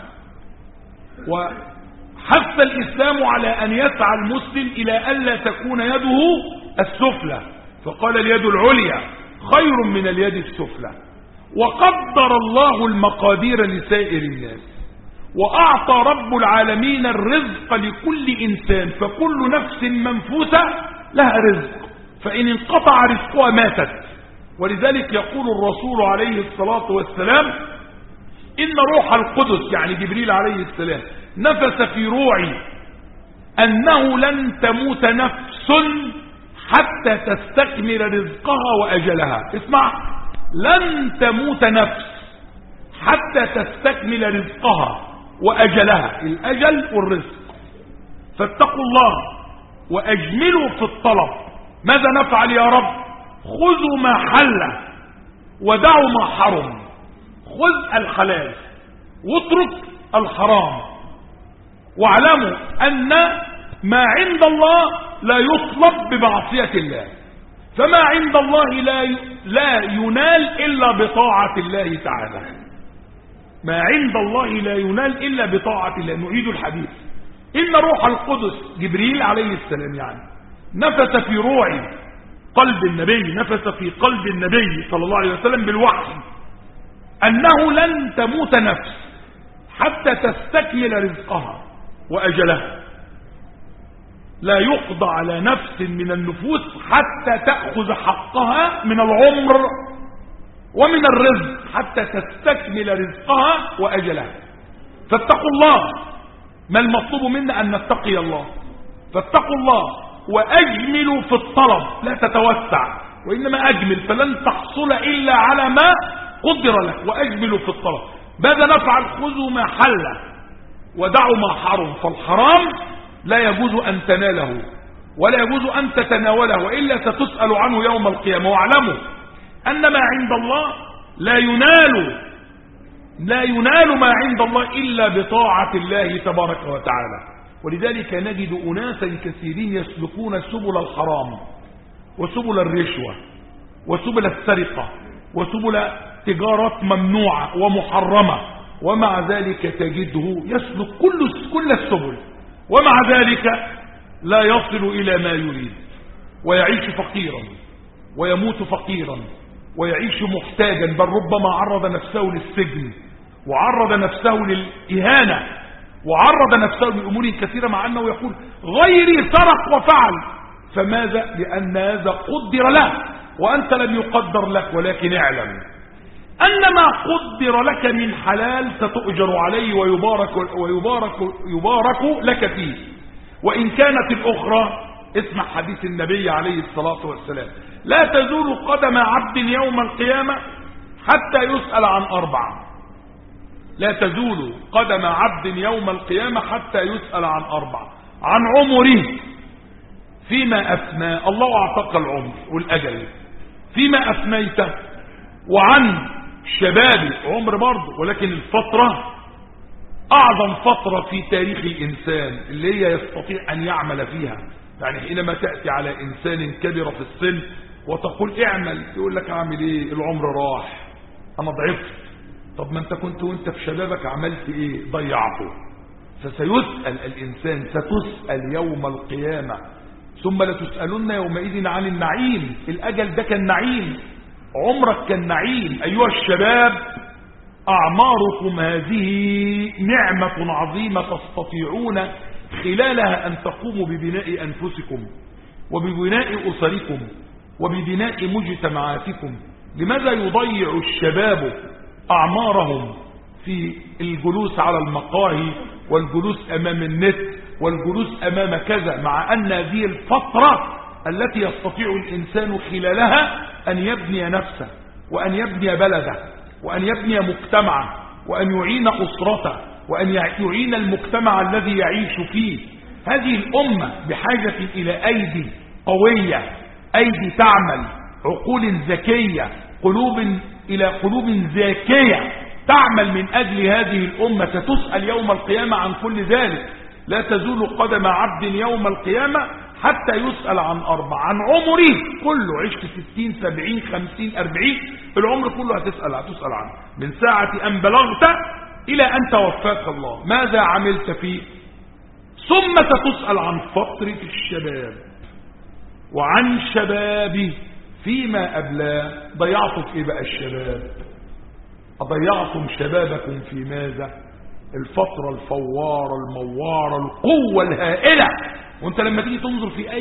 وحث الإسلام على أن يسعى المسلم إلى ألا تكون يده السفلى، فقال اليد العليا خير من اليد السفلى. وقدر الله المقادير لسائر الناس، وأعطى رب العالمين الرزق لكل إنسان، فكل نفس منفوسة لها رزق، فإن انقطع رزقها ماتت. ولذلك يقول الرسول عليه الصلاة والسلام إن روح القدس يعني جبريل عليه السلام نفس في روعي أنه لن تموت نفس حتى تستكمل رزقها وأجلها. اسمع، لن تموت نفس حتى تستكمل رزقها وأجلها، الأجل والرزق. فاتقوا الله وأجملوا في الطلب. ماذا نفعل يا رب؟ خذوا ما حل ودعوا ما حرم، خذ الحلال واترك الحرام، واعلموا أن ما عند الله لا يطلب بمعصية الله، فما عند الله لا ينال إلا بطاعة الله تعالى. ما عند الله لا ينال إلا بطاعة الله. نعيد الحديث. إن روح القدس جبريل عليه السلام يعني نفث في روع قلب النبي، نفث في قلب النبي صلى الله عليه وسلم بالوحي أنه لن تموت نفس حتى تستكمل رزقها وأجلها. لا يقضى على نفس من النفوس حتى تأخذ حقها من العمر ومن الرزق، حتى تستكمل رزقها وأجلها. فاتقوا الله. ما المطلوب منا؟ أن نتقي الله. فاتقوا الله وأجملوا في الطلب، لا تتوسع، وإنما أجمل، فلن تحصل إلا على ما قدر لك. وأجملوا في الطلب. ماذا نفعل؟ خذوا ما حل ودعوا ما حرم. فالحرام لا يجوز أن تناله ولا يجوز أن تتناوله، وإلا ستسأل عنه يوم القيامة. واعلموا أن ما عند الله لا ينال ما عند الله إلا بطاعة الله تبارك وتعالى. ولذلك نجد أناسا كثيرين يسلكون سبل الحرام وسبل الرشوة وسبل السرقة وسبل تجارات ممنوعة ومحرمة، ومع ذلك تجده يسلك كل السبل، ومع ذلك لا يصل إلى ما يريد، ويعيش فقيرا ويموت فقيرا ويعيش محتاجا، بل ربما عرض نفسه للسجن وعرض نفسه للإهانة وعرض نفسه لأمور كثيرة، مع أنه يقول غيري سرق وفعل. فماذا؟ لأن هذا قدر له وأنت لم يقدر لك. ولكن اعلم أن ما قدر لك من حلال ستؤجر عليه ويبارك لك فيه. وإن كانت الأخرى، اسمع حديث النبي عليه الصلاة والسلام: لا تزول قدم عبد يوم القيامة حتى يسأل عن 4. لا تزول قدم عبد يوم القيامة حتى يسأل عن 4: عن عمره فيما أفنى، الله أعطاك العمر والأجل، فيما أفنيته، وعن شبابه، عمر برضه، ولكن الفترة أعظم فترة في تاريخ الإنسان اللي هي يستطيع أن يعمل فيها. يعني حينما تأتي على إنسان كبر في السن وتقول اعمل، يقول لك اعمل ايه؟ العمر راح، أنا ضعفت. طب ما انت كنت وانت في شبابك عملت ايه؟ ضيعته. فسيسأل الإنسان، ستسأل يوم القيامة، ثم لتسألن يومئذ عن النعيم. الأجل ده كان نعيم، عمرك كان نعيم. أيها الشباب، أعماركم هذه نعمة عظيمة تستطيعون خلالها أن تقوموا ببناء أنفسكم وببناء أسركم وببناء مجتمعاتكم. لماذا يضيع الشباب أعمارهم في الجلوس على المقاهي والجلوس أمام النت والجلوس أمام كذا، مع أن هذه الفترة التي يستطيع الإنسان خلالها أن يبني نفسه وأن يبني بلده وأن يبني مجتمعه وأن يعين أسرته وأن يعين المجتمع الذي يعيش فيه. هذه الأمة بحاجة إلى أيدي قوية، أيدي تعمل، عقول ذكية، إلى قلوب ذكية تعمل من أجل هذه الأمة. ستسأل يوم القيامة عن كل ذلك. لا تزول قدم عبد يوم القيامة حتى يسأل عن 4: عن عمره كله، عشت 60 70 50 40، العمر كله هتسأل عنه، من ساعة أن بلغت إلى أن توفاك الله، ماذا عملت فيه؟ ثم ستسأل عن فترة الشباب وعن شبابه فيما أبلاه. ضيعتوا في إيه بقى الشباب؟ أضيعتم شبابكم في ماذا؟ الفترة الفوارة الموارة، القوة الهائلة. وانت لما تيجي تنظر في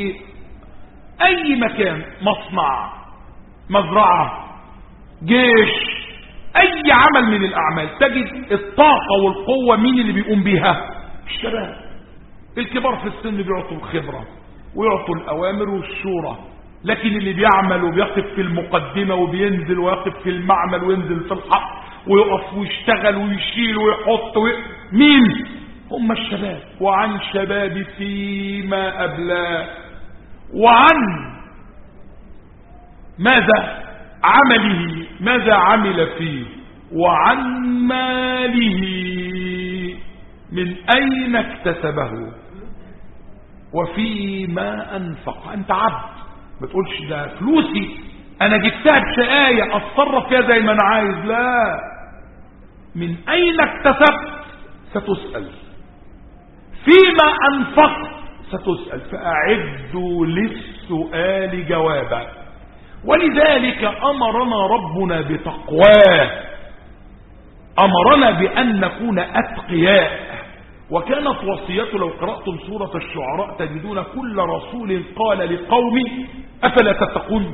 أي مكان، مصنع، مزرعة، جيش، أي عمل من الأعمال، تجد الطاقة والقوة مين اللي بيقوم بيها؟ الشباب. الكبار في السن بيعطوا الخبرة ويعطوا الأوامر والشورى، لكن اللي بيعمل وبيقف في المقدمة وبينزل ويقف في المعمل وينزل في الحق ويقف ويشتغل ويشيل ويحط مين؟ هم الشباب. وعن شباب فيما أبلاه، وعن ماذا؟ عمله ماذا عمل فيه، وعن ماله من أين اكتسبه، وفيما أنفق. أنت عبد، ما تقولش ده فلوسي أنا جبتها بشقاية أتصرف فيها زي ما أنا عايز، لا، من أين اكتسبت ستسأل، فيما أنفقت ستسأل، فأعدوا للسؤال جوابا. ولذلك أمرنا ربنا بتقواه، أمرنا بأن نكون أتقياء. وكانت وصيته، لو قرأتم سورة الشعراء تجدون كل رسول قال لقومه أفلا تتقون.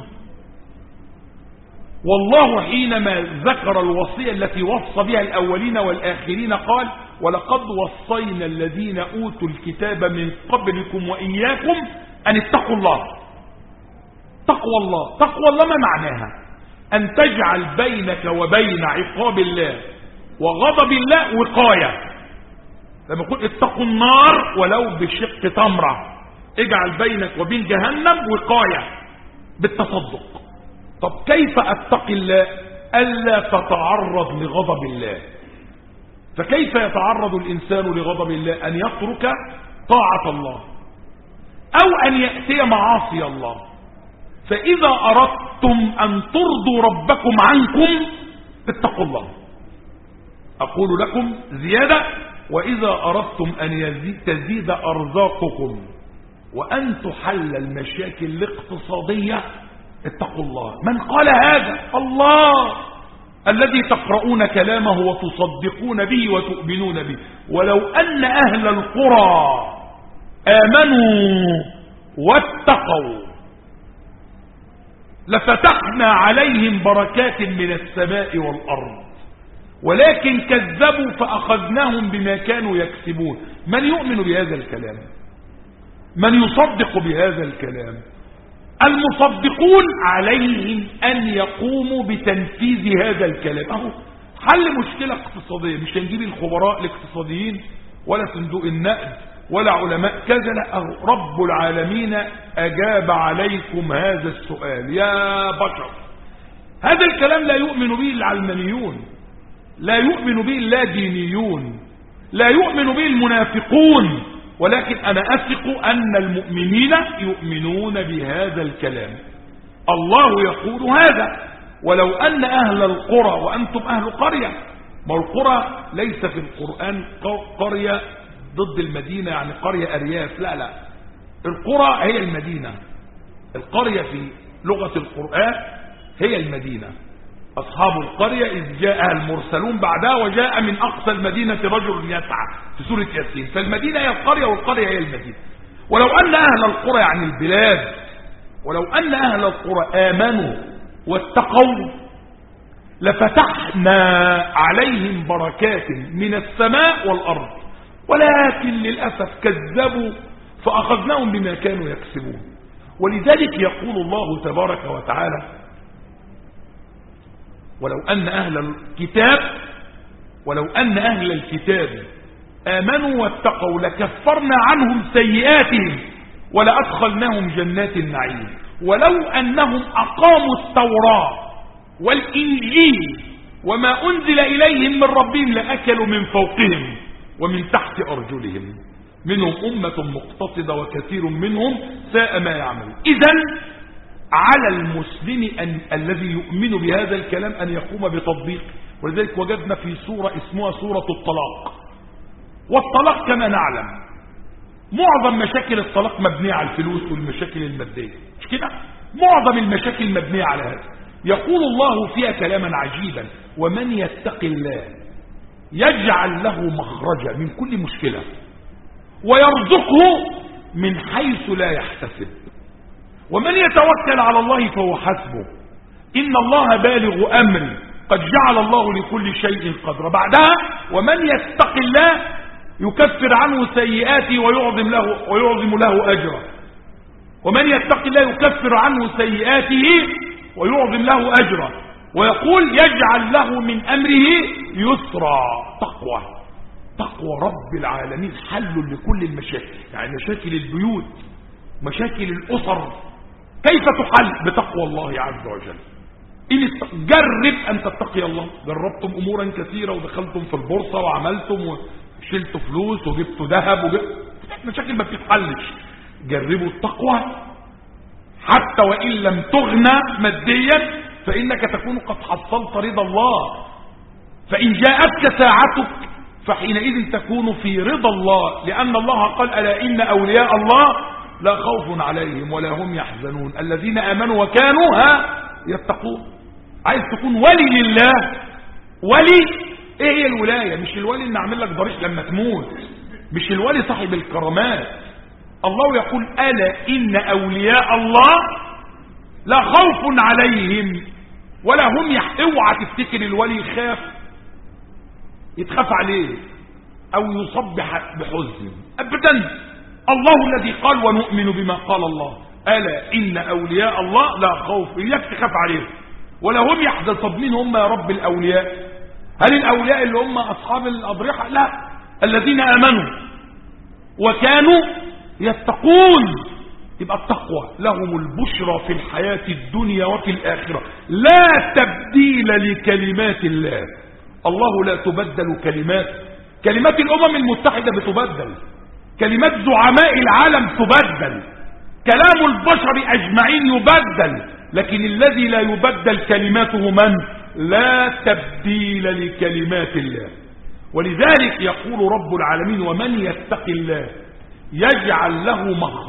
والله حينما ذكر الوصية التي وصى بها الأولين والآخرين قال ولقد وصينا الذين أوتوا الكتاب من قبلكم وإياكم أن اتقوا الله. تقوى الله، تقوى الله ما معناها؟ أن تجعل بينك وبين عقاب الله وغضب الله وقاية. لما يقول اتقوا النار ولو بشق تمرة، اجعل بينك وبين جهنم وقاية بالتصدق. طب كيف اتقي الله؟ ألا تتعرض لغضب الله. فكيف يتعرض الإنسان لغضب الله؟ أن يترك طاعة الله أو أن يأتي معاصي الله. فإذا أردتم أن ترضوا ربكم عنكم اتقوا الله. أقول لكم زيادة: وإذا أردتم أن تزيد أرزاقكم وأن تحل المشاكل الاقتصادية اتقوا الله. من قال هذا؟ الله الذي تقرؤون كلامه وتصدقون به وتؤمنون به. ولو أن أهل القرى آمنوا واتقوا لفتحنا عليهم بركات من السماء والأرض ولكن كذبوا فأخذناهم بما كانوا يكسبون. من يؤمن بهذا الكلام؟ من يصدق بهذا الكلام؟ المصدقون عليهم أن يقوموا بتنفيذ هذا الكلام. أهو حل مشكلة اقتصادية، مش هنجيب الخبراء الاقتصاديين ولا صندوق النقد ولا علماء كذا، لا، أهو رب العالمين أجاب عليكم هذا السؤال يا بشر. هذا الكلام لا يؤمن به العلمانيون، لا يؤمن به اللادينيون، لا يؤمن به المنافقون، ولكن أنا أثق أن المؤمنين يؤمنون بهذا الكلام. الله يقول هذا: ولو أن أهل القرى، وأنتم أهل قرية، ما القرى ليس في القرآن قرية ضد المدينة، يعني قرية أرياف، لا لا، القرى هي المدينة. القرية في لغة القرآن هي المدينة. أصحاب القرية إذ جاءها المرسلون بعدها وجاء من أقصى المدينة رجل يسعى في سورة ياسين. فالمدينة هي القرية والقرية هي المدينة. ولو أن أهل القرى يعني البلاد، ولو أن أهل القرى آمنوا واتقوا لفتحنا عليهم بركات من السماء والأرض ولكن للأسف كذبوا فأخذناهم بما كانوا يكسبون. ولذلك يقول الله تبارك وتعالى: ولو أن أهل الكتاب آمنوا واتقوا لكفرنا عنهم سيئاتهم ولأدخلناهم جنات النعيم ولو أنهم أقاموا التوراة والإنجيل وما أنزل إليهم من ربهم لأكلوا من فوقهم ومن تحت أرجلهم منهم أمة مقتصدة وكثير منهم ساء ما يعمل. إذن على المسلم الذي يؤمن بهذا الكلام أن يقوم بتطبيقه. ولذلك وجدنا في سورة اسمها سورة الطلاق. والطلاق كما نعلم معظم مشاكل الطلاق مبنية على الفلوس والمشاكل المادية، مش كده؟ معظم المشاكل مبنية على هذا. يقول الله فيها كلاما عجيبا: ومن يتق الله يجعل له مخرجا من كل مشكلة ويرزقه من حيث لا يحتسب ومن يتوكل على الله فهو حسبه إن الله بالغ أمري قد جعل الله لكل شيء قدرا. بعدها: ومن يتق الله يكفر عنه سيئاته ويعظم له أجرا. ومن يتق الله يكفر عنه سيئاته ويعظم له أجرا. ويقول: يجعل له من أمره يسرا. تقوى رب العالمين حل لكل المشاكل، يعني مشاكل البيوت، مشاكل الأسر، كيف تحل؟ بتقوى الله عز وجل. جرب أن تتقي الله. جربتم أمورا كثيرة ودخلتم في البورصة وعملتم وشلتوا فلوس وجبتوا ذهب مشاكل ما بتتحلش. جربوا التقوى حتى وإن لم تغنى ماديا فإنك تكون قد حصلت رضا الله. فإن جاءتك ساعتك فحينئذ تكون في رضا الله، لأن الله قال ألا إن أولياء الله لا خوف عليهم ولا هم يحزنون الذين آمنوا وكانوا يتقون. عايز تكون ولي لله. ولي ايه هي الولاية؟ مش الولي ان اعمل لك ضريح لما تموت، مش الولي صاحب الكرامات. الله يقول ألا إن أولياء الله لا خوف عليهم ولا هم اوعى تفتكر الولي يخاف يتخاف عليه او يصب بحزن ابدا. الله الذي قال ونؤمن بما قال الله ألا إن أولياء الله لا خوف إياك تخاف عليهم ولا هم يحزن. طب مين هم يا رب الأولياء؟ هل الأولياء اللي هم أصحاب الأضرحة؟ لا، الذين آمنوا وكانوا يتقون. يبقى التقوى لهم البشرى في الحياة الدنيا وفي الآخرة. لا تبديل لكلمات الله. الله لا تبدل كلمات الأمم المتحدة بتبدل، كلمات زعماء العالم تبدل، كلام البشر أجمعين يبدل، لكن الذي لا يبدل كلماته من؟ لا تبديل لكلمات الله. ولذلك يقول رب العالمين ومن يتق الله يجعل له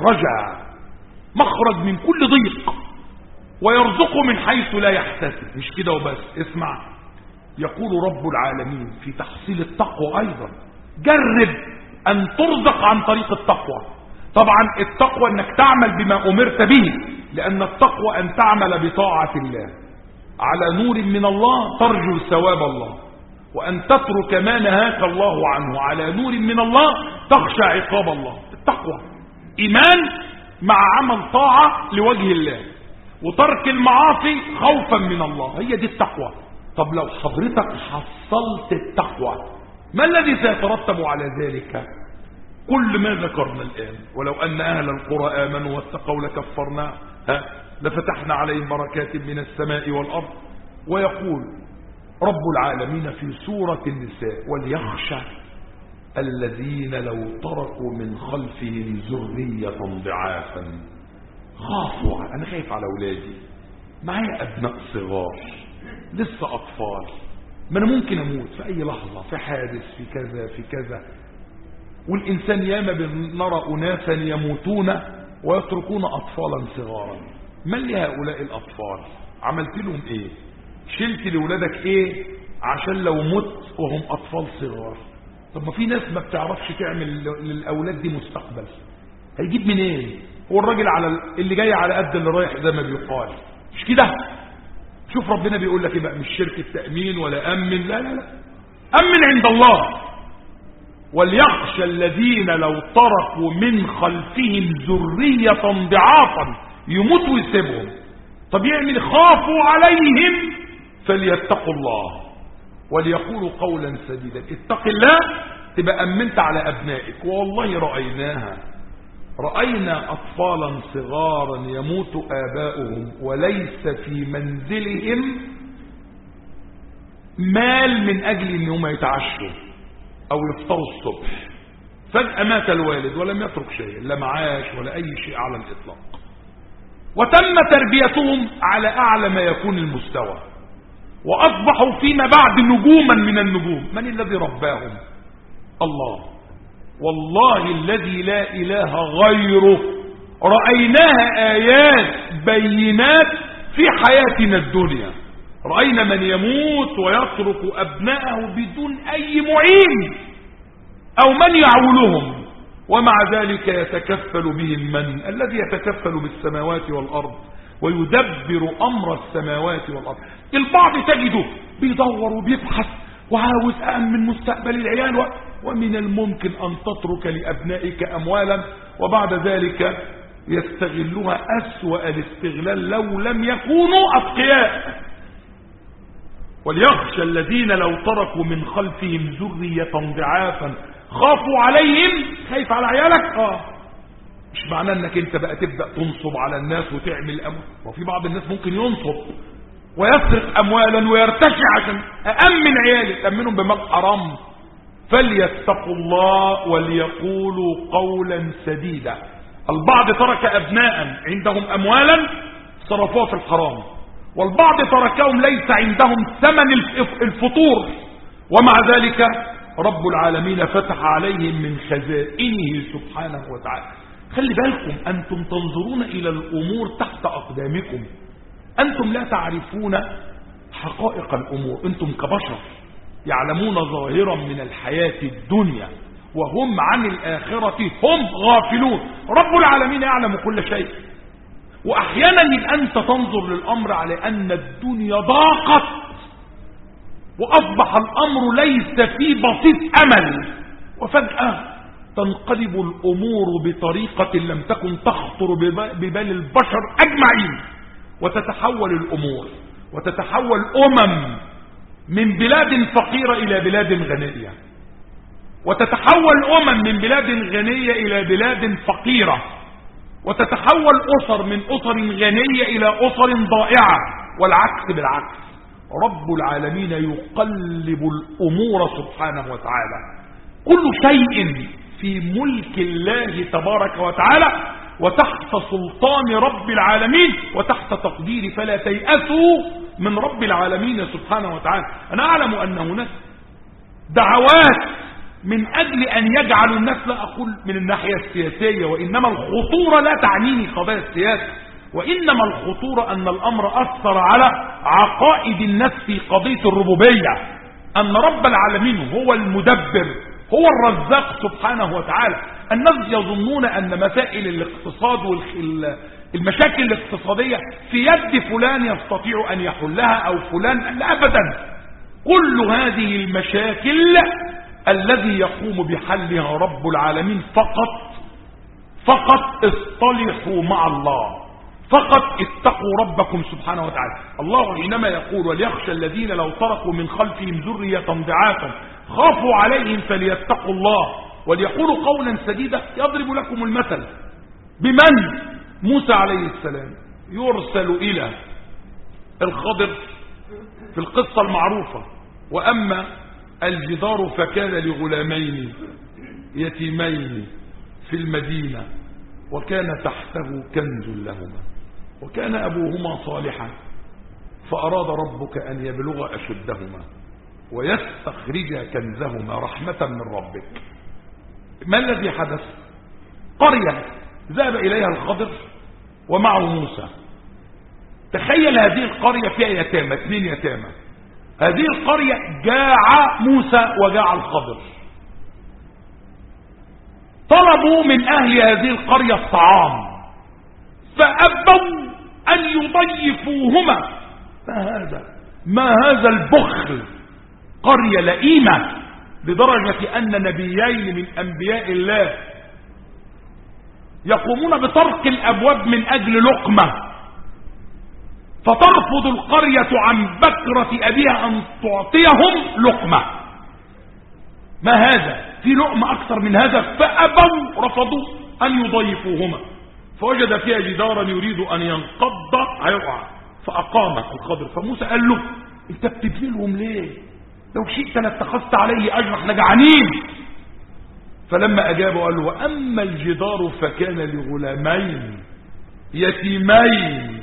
مخرج من كل ضيق ويرزقه من حيث لا يحتسب. مش كده وبس، اسمع، يقول رب العالمين في تحصيل التقوى أيضا جرب أن ترزق عن طريق التقوى. طبعا التقوى أنك تعمل بما أمرت به، لأن التقوى أن تعمل بطاعة الله على نور من الله ترجو ثواب الله، وأن تترك ما نهاك الله عنه على نور من الله تخشى عقاب الله. التقوى إيمان مع عمل طاعة لوجه الله وترك المعاصي خوفا من الله، هي دي التقوى. طب لو حضرتك حصلت التقوى ما الذي سيترتب على ذلك؟ كل ما ذكرنا الآن، ولو أن أهل القرى آمنوا واتقوا لكفرنا لفتحنا عليهم بركات من السماء والأرض. ويقول رب العالمين في سورة النساء وليخشى الذين لو تركوا من خلفهم ذرية ضعافا خافوا. أنا خايف على أولادي، معايا أبناء صغار لسه أطفال، ما أنا ممكن أموت في أي لحظة في حادث في كذا في كذا. والإنسان ياما بنرى أناسا يموتون ويتركون أطفالا صغارا. من لهؤلاء الأطفال؟ عملت لهم إيه؟ شلت لولادك إيه عشان لو مت وهم أطفال صغار؟ طب ما في ناس ما بتعرفش تعمل للأولاد دي مستقبل، هيجيب منين؟ هو الراجل على اللي جاي على قد اللي رايح زي ما بيقال، مش كده؟ شوف ربنا بيقول لك بقى مش شركة تأمين ولا أمن، لا لا لا، أمن عند الله. وليخشى الذين لو تركوا من خلفهم ذرية ضعافا يموت ويسيبهم. طب يعمل خافوا عليهم فليتقوا الله وليقولوا قولا سديدا. اتق الله تبقى أمنت على أبنائك. والله رأينا أطفالا صغارا يموت آباؤهم وليس في منزلهم مال من أجل أنهم يتعشوا أو يفطروا الصبح، فجأة مات الوالد ولم يترك شيء، لا معاش ولا أي شيء على الإطلاق، وتم تربيتهم على أعلى ما يكون المستوى، وأصبحوا فيما بعد نجوما من النجوم. من الذي رباهم؟ الله. والله الذي لا إله غيره رأيناها آيات بينات في حياتنا الدنيا. رأينا من يموت ويترك أبنائه بدون أي معين أو من يعولهم، ومع ذلك يتكفل بهم من؟ الذي يتكفل بالسماوات والأرض ويدبر أمر السماوات والأرض. البعض تجده بيدور وبيبحث وعاوز أأمن مستقبل العيال ومن الممكن أن تترك لأبنائك أموالا وبعد ذلك يستغلها أسوأ الاستغلال لو لم يكونوا أتقياء. وليخشى الذين لو تركوا من خلفهم ذرية ضعافا خافوا عليهم. خايف على عيالك؟ مش معناه انك انت بقى تبدأ تنصب على الناس وتعمل وفي بعض الناس ممكن ينصب ويسرق أموالا ويرتشي عشان أأمن عيالي، تأمنهم بمال حرام. فليتقوا الله وليقولوا قولا سديدا. البعض ترك أبناء عندهم أموالا صرفوها في الحرام، والبعض تركهم ليس عندهم ثمن الفطور، ومع ذلك رب العالمين فتح عليهم من خزائنه سبحانه وتعالى. خلي بالكم، أنتم تنظرون إلى الأمور تحت أقدامكم، أنتم لا تعرفون حقائق الأمور. أنتم كبشر يعلمون ظاهرا من الحياة الدنيا وهم عن الآخرة هم غافلون. رب العالمين يعلم كل شيء. وأحيانا أنت تنظر للأمر على أن الدنيا ضاقت وأصبح الأمر ليس فيه بسيط أمل، وفجأة تنقلب الأمور بطريقة لم تكن تخطر ببال البشر أجمعين، وتتحول الأمور وتتحول من بلاد فقيرة إلى بلاد غنية، وتتحول من بلاد غنية إلى بلاد فقيرة، وتتحول أسر من أسر غنية إلى أسر ضائعة، والعكس بالعكس. رب العالمين يقلب الأمور سبحانه وتعالى. كل شيء في ملك الله تبارك وتعالى وتحت سلطان رب العالمين وتحت تقدير، فلا تيأسوا من رب العالمين سبحانه وتعالى. أنا أعلم أن هناك دعوات من أجل أن يجعلوا الناس، لا أقول من الناحية السياسية، وإنما الخطورة لا تعنيني قضايا السياسة، وإنما الخطورة أن الأمر أثر على عقائد الناس في قضية الربوبية، أن رب العالمين هو المدبر، هو الرزاق سبحانه وتعالى. الناس يظنون أن مسائل الاقتصاد والمشاكل الاقتصادية في يد فلان يستطيع أن يحلها أو فلان، لا أبدا. كل هذه المشاكل الذي يقوم بحلها رب العالمين فقط اصطلحوا مع الله، فقط اتقوا ربكم سبحانه وتعالى. الله حينما يقول وليخشى الذين لو تركوا من خلفهم ذرية ضعافا خافوا عليهم فليتقوا الله وليقولوا قولا سديدا، يضرب لكم المثل بمن؟ موسى عليه السلام يرسل إلى الخضر في القصة المعروفة: وأما الجدار فكان لغلامين يتيمين في المدينة وكان تحته كنز لهما وكان أبوهما صالحا فأراد ربك أن يبلغ أشدهما ويستخرج كنزهما رحمة من ربك. ما الذي حدث؟ قرية ذهب إليها الخضر ومعه موسى. تخيل هذه القرية فيها يتامى، 2 يتامى. هذه القرية جاع موسى وجاع الخضر. طلبوا من أهل هذه القرية الطعام فأبوا أن يضيفوهما. ما هذا البخل؟ قرية لئيمة لدرجة أن نبيين من أنبياء الله يقومون بطرق الأبواب من أجل لقمة، فترفض القرية عن بكرة أبيها أن تعطيهم لقمة. ما هذا؟ في لقمة أكثر من هذا؟ فأبوا، رفضوا أن يضيفوهما. فوجد فيها جدارا يريد أن ينقض هيقع فأقام الخضر. فموسى قال له: أنت بتبني لهم ليه؟ لو شئت لاتخذت عليه أجر، احنا جعانين. فلما أجابه قال له: وأما الجدار فكان لغلامين يتيمين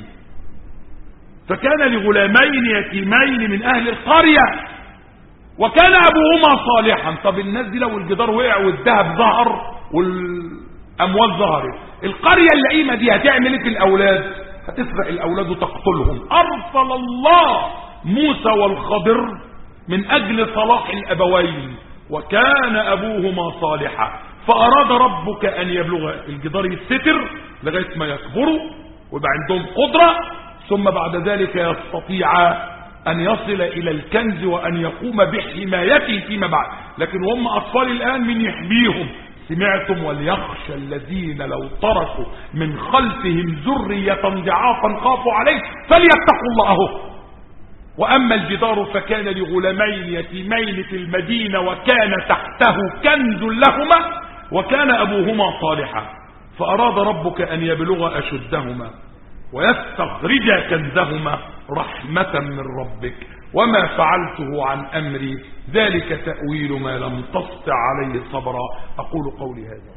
من أهل القرية وكان أبوهما صالحا. طب الناس دي لو الجدار وقع والذهب ظهر والأموال ظهرت، القرية اللئيمة دي هتعمل ايه في الأولاد؟ هتسرق الأولاد وتقتلهم. أرسل الله موسى والخضر من أجل صلاح الأبوين وكان أبوهما صالحا، فأراد ربك أن يبلغ الجدار يستتر لغاية ما يكبروا ويبقى عندهم قدرة، ثم بعد ذلك يستطيع أن يصل إلى الكنز وأن يقوم بحمايته فيما بعد. لكن هم أطفال الآن من يحميهم؟ سمعتم وليخشى الذين لو تركوا من خلفهم ذرية ضعافا خافوا عليه فليتقوا الله. وأما الجدار فكان لغلامين يتيمين في المدينة وكان تحته كنز لهما وكان أبوهما صالحا فأراد ربك أن يبلغ أشدهما ويستخرج كنزهما رحمة من ربك وما فعلته عن أمري ذلك تأويل ما لم تستطع عليه صبرا. أقول قولي هذا.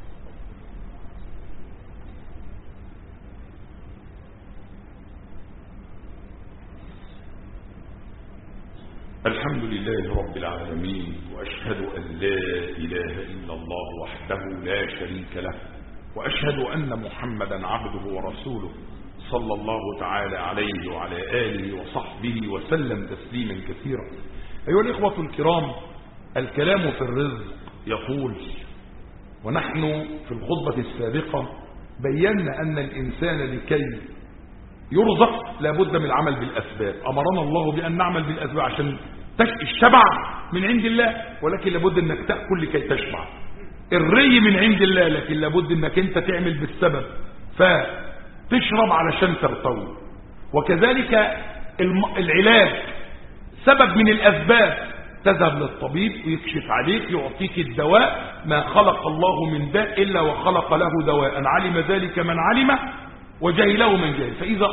الحمد لله رب العالمين، وأشهد أن لا إله إلا الله وحده لا شريك له، وأشهد أن محمدا عبده ورسوله صلى الله تعالى عليه وعلى آله وصحبه وسلم تسليما كثيرا. أيها الإخوة الكرام، الكلام في الرزق يطول، ونحن في الخطبة السابقة بينا أن الإنسان لكي يرزق لابد من العمل بالأسباب. أمرنا الله بأن نعمل بالأسباب عشان الشبع من عند الله، ولكن لابد أنك تأكل لكي تشبع. الري من عند الله، لكن لابد أنك أنت تعمل بالسبب فتشرب علشان ترتوي. وكذلك العلاج سبب من الأسباب، تذهب للطبيب ويكشف عليك يعطيك الدواء. ما خلق الله من داء إلا وخلق له دواء، علم ذلك من علم وجهله من جهل. فإذا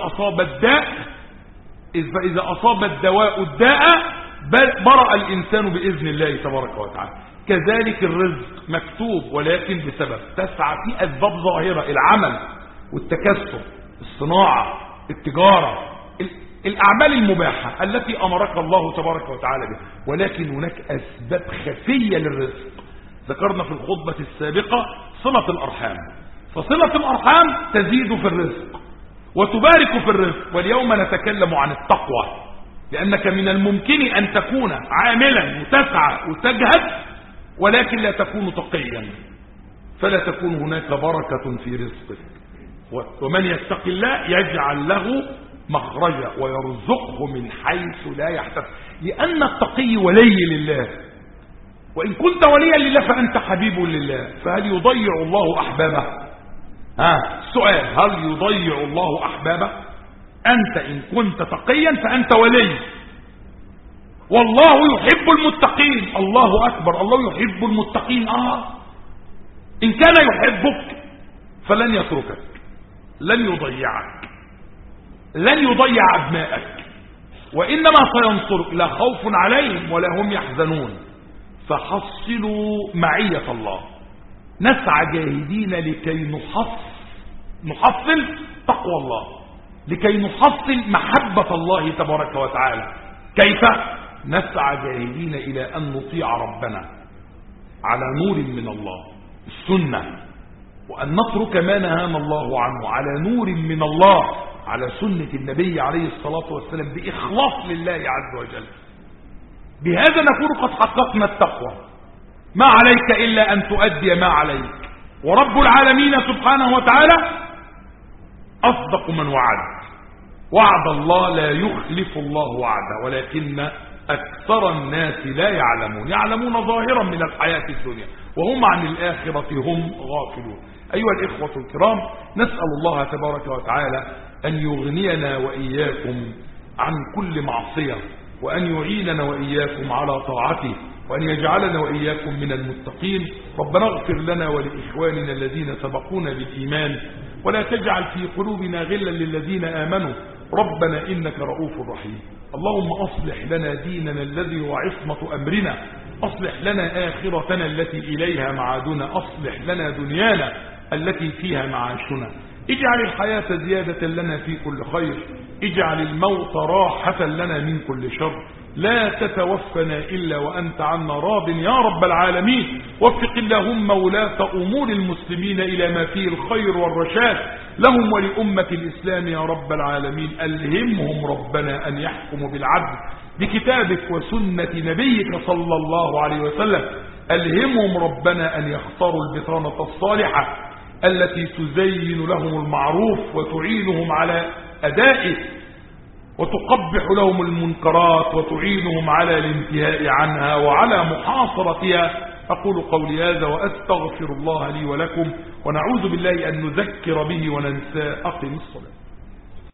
أصاب الدواء الداء برأ الإنسان بإذن الله تبارك وتعالى. كذلك الرزق مكتوب، ولكن بسبب تسعى في أسباب ظاهرة، العمل والتكسب، الصناعة، التجارة، الأعمال المباحة التي أمرك الله تبارك وتعالى بها. ولكن هناك أسباب خفية للرزق ذكرنا في الخطبة السابقة، صلة الأرحام. فصلة الأرحام تزيد في الرزق وتبارك في الرزق. واليوم نتكلم عن التقوى، لأنك من الممكن أن تكون عاملا وتسعى وتجهد ولكن لا تكون تقيا، فلا تكون هناك بركة في رزقك. ومن يتق الله يجعل له مخرجا ويرزقه من حيث لا يحتسب، لأن التقي ولي لله، وإن كنت وليا لله فأنت حبيب لله. فهل يضيع الله أحبابه؟ السؤال، هل يضيع الله أحبابه؟ أنت إن كنت تقيا فأنت ولي، والله يحب المتقين. الله أكبر، الله يحب المتقين. إن كان يحبك فلن يتركك، لن يضيعك، لن يضيع أبنائك، وإنما سينصرك. لا خوف عليهم ولا هم يحزنون. فحصلوا معية الله، نسعى جاهدين لكي نحصل تقوى الله، لكي نحصل محبة الله تبارك وتعالى. كيف؟ نسعى جاهدين إلى أن نطيع ربنا على نور من الله، السنة، وأن نترك ما نهانا الله عنه على نور من الله، على سنة النبي عليه الصلاة والسلام، بإخلاص لله عز وجل. بهذا نكون قد حققنا التقوى. ما عليك إلا أن تؤدي ما عليك، ورب العالمين سبحانه وتعالى أصدق من وعد الله لا يخلف الله وعده، ولكن أكثر الناس لا يعلمون ظاهرا من الحياة الدنيا وهم عن الآخرة هم غافلون. أيها الإخوة الكرام، نسأل الله تبارك وتعالى أن يغنينا وإياكم عن كل معصية، وأن يعيننا وإياكم على طاعته، وأن يجعلنا وإياكم من المتقين. ربنا اغفر لنا ولإخواننا الذين سبقونا بالإيمان، ولا تجعل في قلوبنا غلا للذين آمنوا، ربنا إنك رؤوف رحيم. اللهم أصلح لنا ديننا الذي هو عصمة أمرنا، أصلح لنا آخرتنا التي إليها معادنا، أصلح لنا دنيانا التي فيها معاشنا. اجعل الحياة زيادة لنا في كل خير، اجعل الموت راحة لنا من كل شر. لا تتوفنا إلا وأنت عنا راض يا رب العالمين. وفق اللهم ولاة أمور المسلمين إلى ما فيه الخير والرشاد لهم ولأمة الإسلام يا رب العالمين. ألهمهم ربنا أن يحكموا بالعدل بكتابك وسنة نبيك صلى الله عليه وسلم. ألهمهم ربنا أن يختاروا البطانة الصالحة التي تزين لهم المعروف وتعينهم على أدائه، وتقبح لهم المنكرات وتعينهم على الانتهاء عنها وعلى محاصرتها. أقول قولي هذا وأستغفر الله لي ولكم، ونعوذ بالله أن نذكر به وننسى. أقم الصلاة.